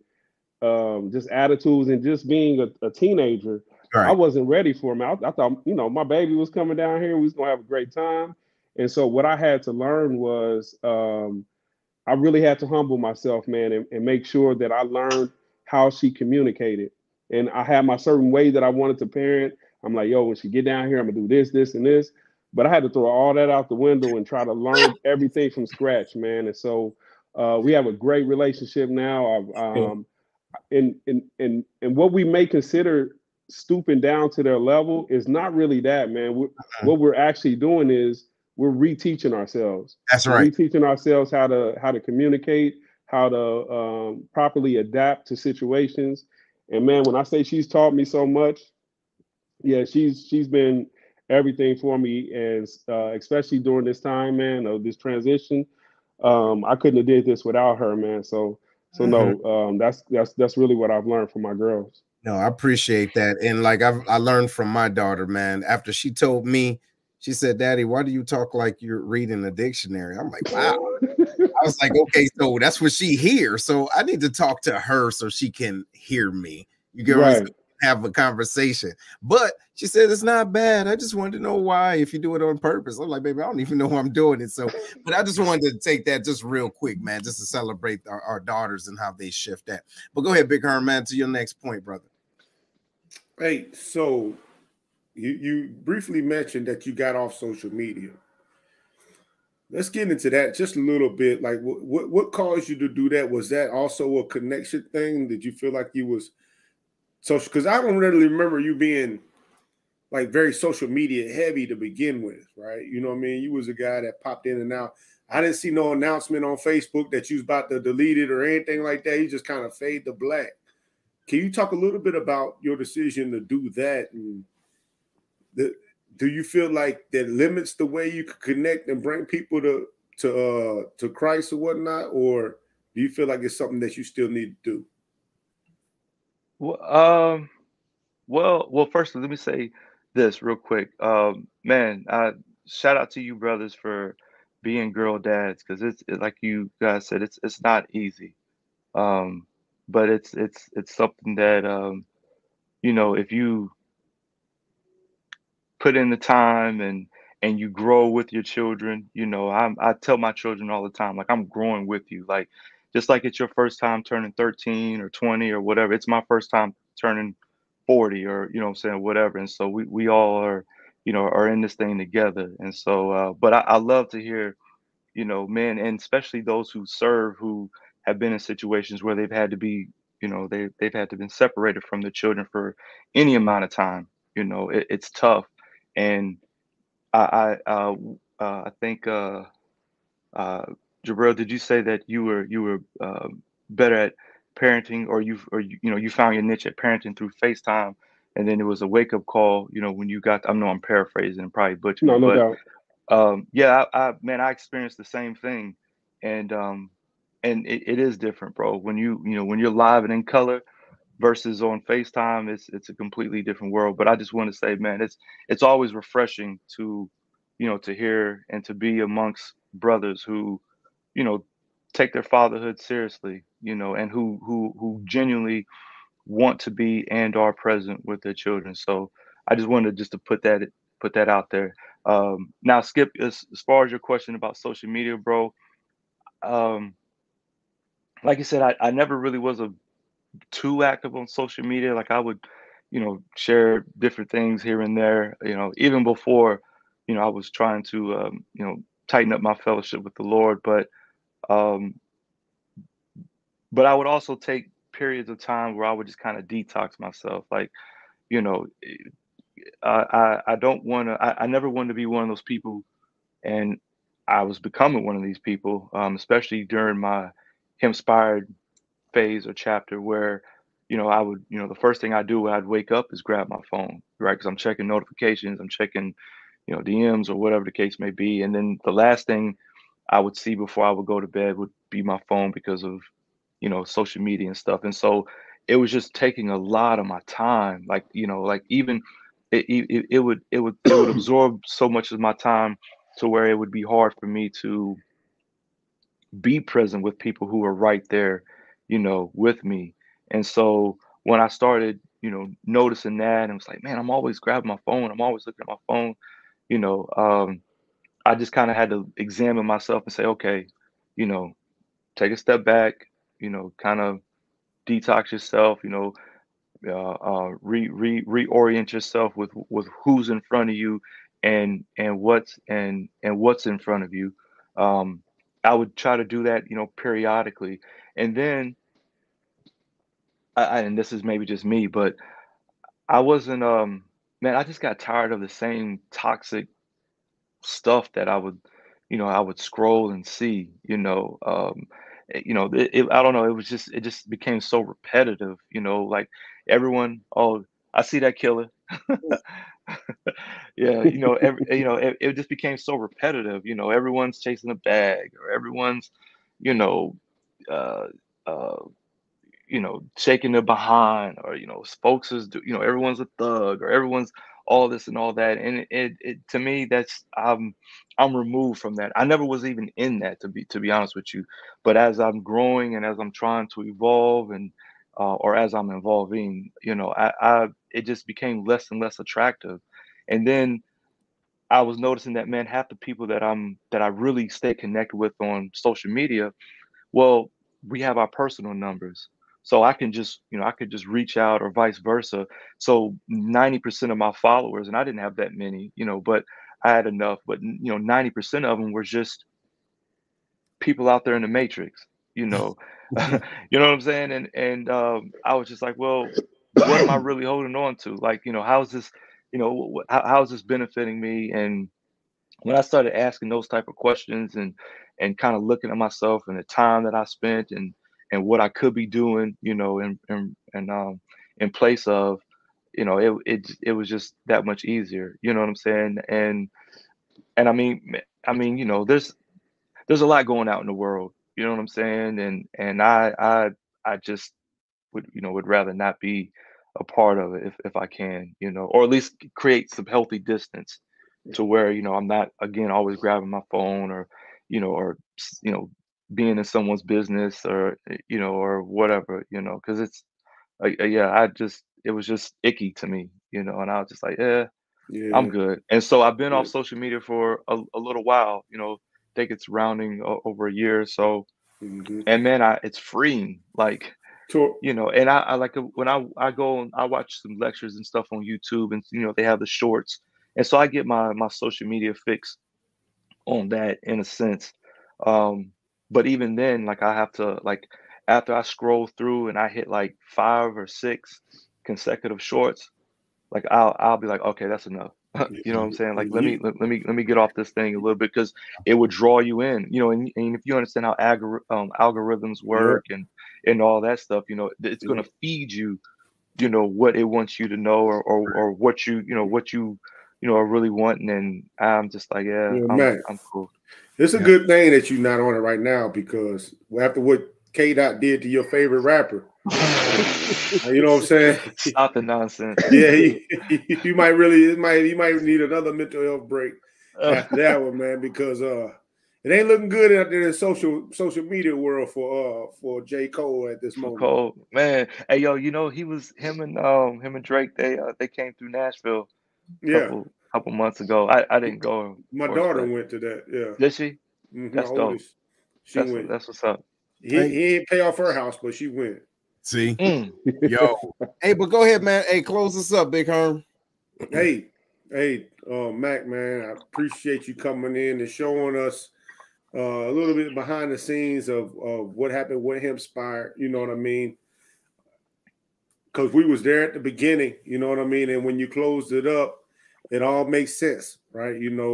um, just attitudes and just being a, a teenager, Right. I wasn't ready for him. I, I thought, you know, my baby was coming down here. We was gonna have a great time. And so what I had to learn was um, I really had to humble myself, man, and, and make sure that I learned how she communicated. And I had my certain way that I wanted to parent. I'm like, yo, when she get down here, I'm gonna do this, this, and this. But I had to throw all that out the window and try to learn everything from scratch, man. And so uh, we have a great relationship now. I've, um, and and and and what we may consider stooping down to their level is not really that, man. We're, Uh-huh. what we're actually doing is we're reteaching ourselves. That's We're right. reteaching ourselves how to how to communicate, how to um, properly adapt to situations. And man, when I say she's taught me so much, yeah, she's she's been everything for me, and uh, especially during this time, man, of this transition. Um, I couldn't have did this without her, man. So so Mhm. no, um, that's that's that's really what I've learned from my girls. No, I appreciate that. And like I've I learned from my daughter, man, after she told me, she said, Daddy, why do you talk like you're reading a dictionary? I'm like, wow. I was like, okay, so that's what she hears. So I need to talk to her so she can hear me. You get what I'm saying? Right. Have a conversation. But she said it's not bad. I just wanted to know why if you do it on purpose. I'm like, baby, I don't even know why I'm doing it. So, but I just wanted to take that just real quick, man, just to celebrate our, our daughters and how they shift that. But go ahead, Big Herm, man, to your next point, brother. Hey, so you you briefly mentioned that you got off social media. Let's get into that just a little bit. Like, what what, what caused you to do that? Was that also a connection thing? Did you feel like you was social? Because I don't really remember you being like very social media heavy to begin with, right? You know what I mean? You was a guy that popped in and out. I didn't see no announcement on Facebook that you was about to delete it or anything like that. You just kind of fade to black. Can you talk a little bit about your decision to do that? And the, do you feel like that limits the way you could connect and bring people to to uh, to Christ or whatnot, or do you feel like it's something that you still need to do? Well, um, well, well. First, let me say this real quick. Um, man, uh, shout out to you, brothers, for being girl dads, because it's it, like you guys said, it's it's not easy. Um, but it's it's it's something that um, you know, if you put in the time and and you grow with your children. You know, I'm, I tell my children all the time, like, I'm growing with you. Like, just like it's your first time turning thirteen or twenty or whatever, it's my first time turning forty, or, you know what I'm saying, whatever. And so we, we all are, you know, are in this thing together. And so, uh, but I, I love to hear, you know, men, and especially those who serve, who have been in situations where they've had to be, you know, they, they've had to been separated from the children for any amount of time. You know, it, it's tough. And I, I, uh, uh, I think, uh, uh, Jabril, did you say that you were you were uh, better at parenting, or you or you, you know, you found your niche at parenting through FaceTime, and then it was a wake up call, you know, when you got, I know I'm paraphrasing and probably butchering No, it, no but doubt. um, yeah, I, I man, I experienced the same thing, and um, and it, it is different, bro. When you you know when you're live and in color versus on FaceTime, it's it's a completely different world. But I just want to say, man, it's it's always refreshing to, you know, to hear and to be amongst brothers who, you know, take their fatherhood seriously, you know, and who who who genuinely want to be and are present with their children. So I just wanted just to put that put that out there. Um, now, Skip, as, as far as your question about social media, bro, um, like I said, I, I never really was a too active on social media. Like, I would, you know, share different things here and there, you know, even before, you know, I was trying to, um, you know, tighten up my fellowship with the Lord. But, um, but I would also take periods of time where I would just kind of detox myself. Like, you know, I, I, I don't want to, I, I never wanted to be one of those people. And I was becoming one of these people, um, especially during my inspired phase or chapter where, you know, I would, you know, the first thing I do when I'd wake up is grab my phone, right? Because I'm checking notifications, I'm checking, you know, D Ms or whatever the case may be. And then the last thing I would see before I would go to bed would be my phone because of, you know, social media and stuff. And so it was just taking a lot of my time. Like, you know, like even it, it, it would, it would, it would absorb so much of my time to where it would be hard for me to be present with people who are right there, you know, with me. And so when I started, you know, noticing that, and was like, man, I'm always grabbing my phone. I'm always looking at my phone. You know, um, I just kind of had to examine myself and say, okay, you know, take a step back, you know, kind of detox yourself, you know, uh, uh, re, re, reorient yourself with with who's in front of you, and and what's and and what's in front of you. Um, I would try to do that, you know, periodically, and then, I, I- and this is maybe just me, but I wasn't, um, man, I just got tired of the same toxic stuff that I would, you know, I would scroll and see, you know, um, eh, you know, it, it, I don't know, it was just, it just became so repetitive, you know, like everyone, oh, I see that killer. Yeah, you know, every, you know, it, it just became so repetitive, you know, everyone's chasing a bag, or everyone's, you know, uh, uh, you know, shaking their behind, or, you know, folks is, do- you know, everyone's a thug, or everyone's all this and all that. And it, it, it to me, that's, I'm, I'm removed from that. I never was even in that, to be, to be honest with you. But as I'm growing and as I'm trying to evolve, and, uh, or as I'm evolving, you know, I, I, it just became less and less attractive. And then I was noticing that, man, half the people that I'm, that I really stay connected with on social media, well, we have our personal numbers. So I can just, you know, I could just reach out, or vice versa. So ninety percent of my followers, and I didn't have that many, you know, but I had enough, but, you know, ninety percent of them were just people out there in the matrix, you know. You know what I'm saying? And and um, I was just like, well, what am I really holding on to? Like, you know, how's this, you know, wh- how, how's this benefiting me? And when I started asking those type of questions, and and kind of looking at myself and the time that I spent, and and what I could be doing, you know, and and and um in place of, you know, it it it was just that much easier. You know what I'm saying? And and I mean, I mean, you know, there's there's a lot going out in the world. You know what I'm saying? And and I I I just would, you know, would rather not be a part of it if if I can, you know, or at least create some healthy distance to where, you know, I'm not, again, always grabbing my phone, or, you know, or s- you know, being in someone's business, or, eh, you know, or whatever, you know, because it's, uh, uh, yeah, I just, it was just icky to me, you know, and I was just like, yeah. Yeah. I'm good. And so I've been off social media for a, a little while, you know, I think it's rounding o- over a year or so. Mm-hmm. And man, I it's freeing. Like, So, you know, and I, I like to- when I, I go and I watch some lectures and stuff on YouTube, and you know, they have the shorts. And so I get my my social media fix on that in a sense. Um, but even then, like I have to like after I scroll through and I hit like five or six consecutive shorts, like I'll I'll be like, okay, that's enough. You know what I'm saying? Like let me you, let, let me let me get off this thing a little bit because it would draw you in, you know, and, and if you understand how algor- um, algorithms work and and all that stuff, you know, it's going to feed you, you know, what it wants you to know or or, or what you you know what you you know are really wanting, and I'm just like, yeah, yeah, I'm man. I'm cool. It's a Yeah. good thing that you're not on it right now because after what K Dot did to your favorite rapper, you know what I'm saying? Stop the nonsense. Yeah, you, you might really, it might, you might need another mental health break after that one, man, because uh, it ain't looking good out there in social social media world for uh for J. Cole at this For moment. Cole, man. Hey, yo, you know he was him and um him and Drake. They uh, they came through Nashville a Yeah, couple couple months ago. I, I didn't go, of my course, daughter but went to that. Yeah, did she? mm-hmm, my That's dope. oldest, she That's went. that's what's up. He Hey. he didn't pay off her house, but she went. See, Mm. yo, hey, but go ahead, man. Hey, close this up, Big Herm. Hey, hey, uh, Mac, man, I appreciate you coming in and showing us uh, a little bit behind the scenes of, of what happened with Hempspire. You know what I mean? Because we was there at the beginning. You know what I mean? And when you closed it up, it all makes sense, right? You know,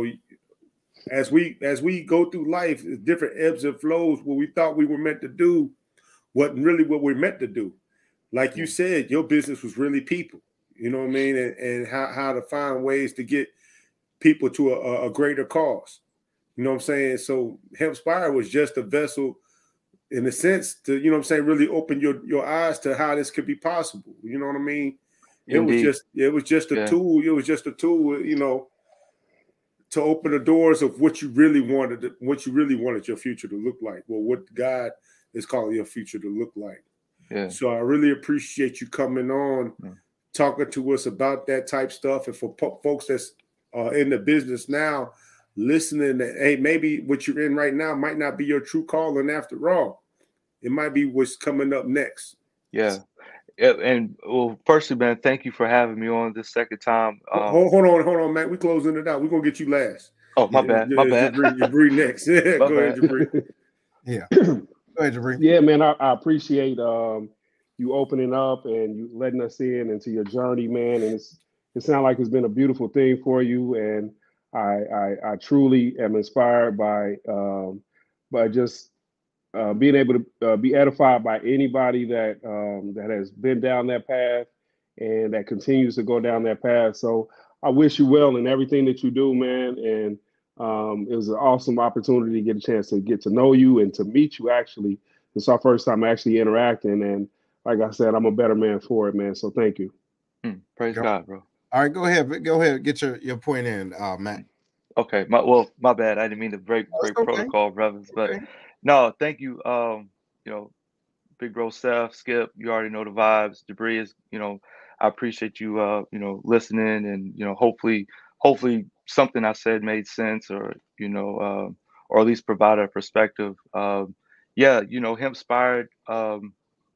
as we as we go through life, different ebbs and flows. What we thought we were meant to do wasn't really what we're meant to do. Like you said, your business was really people. You know what I mean? And, and how, how to find ways to get people to a, a greater cause. You know what I'm saying? So Hempspire was just a vessel in a sense to, you know what I'm saying, really open your, your eyes to how this could be possible. You know what I mean? It Indeed. was just it was just a Yeah. tool. It was just a tool, you know, to open the doors of what you really wanted, what you really wanted your future to look like. Well, what God is calling your future to look like. Yeah. So I really appreciate you coming on, Yeah. talking to us about that type stuff. And for po- folks that's uh, in the business now, listening that, hey, maybe what you're in right now might not be your true calling after all. It might be what's coming up next. Yeah. Yeah, and well, firstly, man, thank you for having me on this second time. Um, hold, hold on, hold on, Matt. We closing it out. We're gonna get you last. oh, my Yeah, bad, yeah, my bad. Jabri, Jabri next. Yeah, My go ahead, bad. Jabri. Yeah, go ahead, Jabri. Yeah, man, I, I appreciate um, you opening up and you letting us in into your journey, man. And it's it sounds like it's been a beautiful thing for you, and I I, I truly am inspired by um, by just uh, being able to uh, be edified by anybody that um, that has been down that path and that continues to go down that path. So I wish you well in everything that you do, man. And um, it was an awesome opportunity to get a chance to get to know you and to meet you. Actually, it's our first time actually interacting, and like I said, I'm a better man for it, man. So thank you. Mm, praise Go. God, bro. All right, go ahead. Go ahead. Get your, your point in, uh, Matt. Okay, my well, my bad. I didn't mean to break Oh, it's break okay. protocol, brothers. But Okay. no, thank you. Um, you know, Big Bro Seth, Skip, you already know the vibes. Debris is, you know, I appreciate you uh, you know, listening, and you know, hopefully hopefully something I said made sense, or, you know, uh, or at least provided a perspective. Um, yeah, you know, Hempspired, um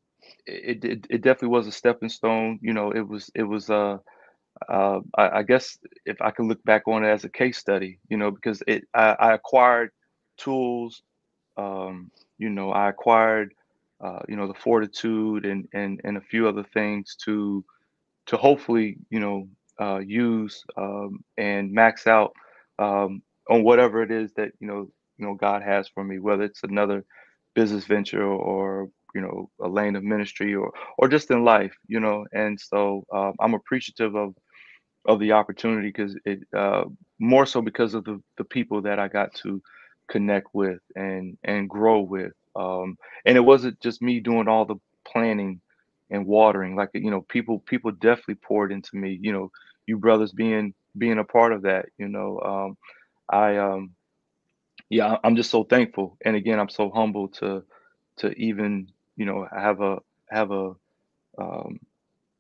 it, it it definitely was a stepping stone. You know, it was it was uh uh, I, I guess if I can look back on it as a case study, you know, because it I, I acquired tools, um, you know, I acquired, uh, you know, the fortitude and and and a few other things to to hopefully, you know, uh, use um, and max out um, on whatever it is that you know you know God has for me, whether it's another business venture or you know a lane of ministry or or just in life, you know. And so um, I'm appreciative of of the opportunity because it uh, more so because of the the people that I got to connect with and and grow with. Um, and it wasn't just me doing all the planning and watering. Like you know, people people definitely poured into me. You know, you brothers being being a part of that. You know, um, I um, yeah, I'm just so thankful. And again, I'm so humbled to to even you know have a have a um,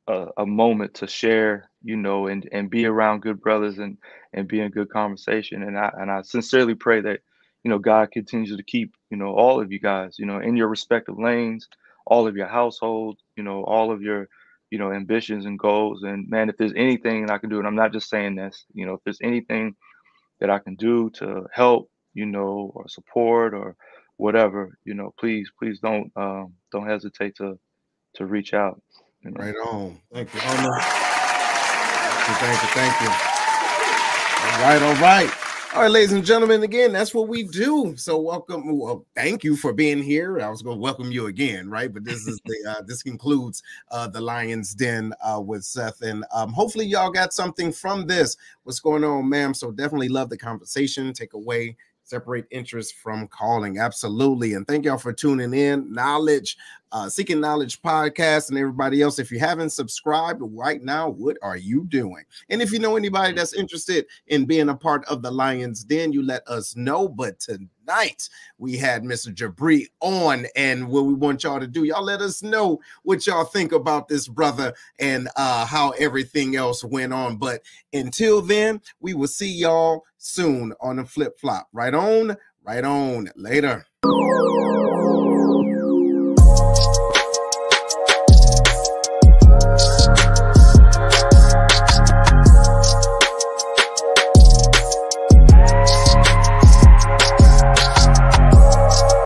a, a moment to share, you know, and and be around good brothers and and be in good conversation. And I and I sincerely pray that, you know, God continues to keep, you know, all of you guys, you know, in your respective lanes, all of your household, you know, all of your, you know, ambitions and goals. And man, if there's anything I can do, and I'm not just saying this, you know, if there's anything that I can do to help, you know, or support or whatever, you know, please, please don't um, don't hesitate to to reach out. You know? Right on. Thank you. Oh, no. Thank you. Thank you. All right. All right. All right, ladies and gentlemen, again, that's what we do. So welcome. Well, thank you for being here. I was going to welcome you again, right? But this is the uh, this concludes uh, the Lion's Den uh, with Seth, and um, hopefully y'all got something from this. What's going on, ma'am? So definitely love the conversation. Take away. Separate interest from calling. Absolutely. And thank y'all for tuning in. Knowledge, uh, Seeking Knowledge podcast, and everybody else. If you haven't subscribed right now, what are you doing? And if you know anybody that's interested in being a part of the Lion's Den, you let us know. But tonight we had Mister Jabri on, and what we want y'all to do, y'all let us know what y'all think about this brother and uh, how everything else went on. But until then, we will see y'all soon on the flip flop. Right on, right on. Later.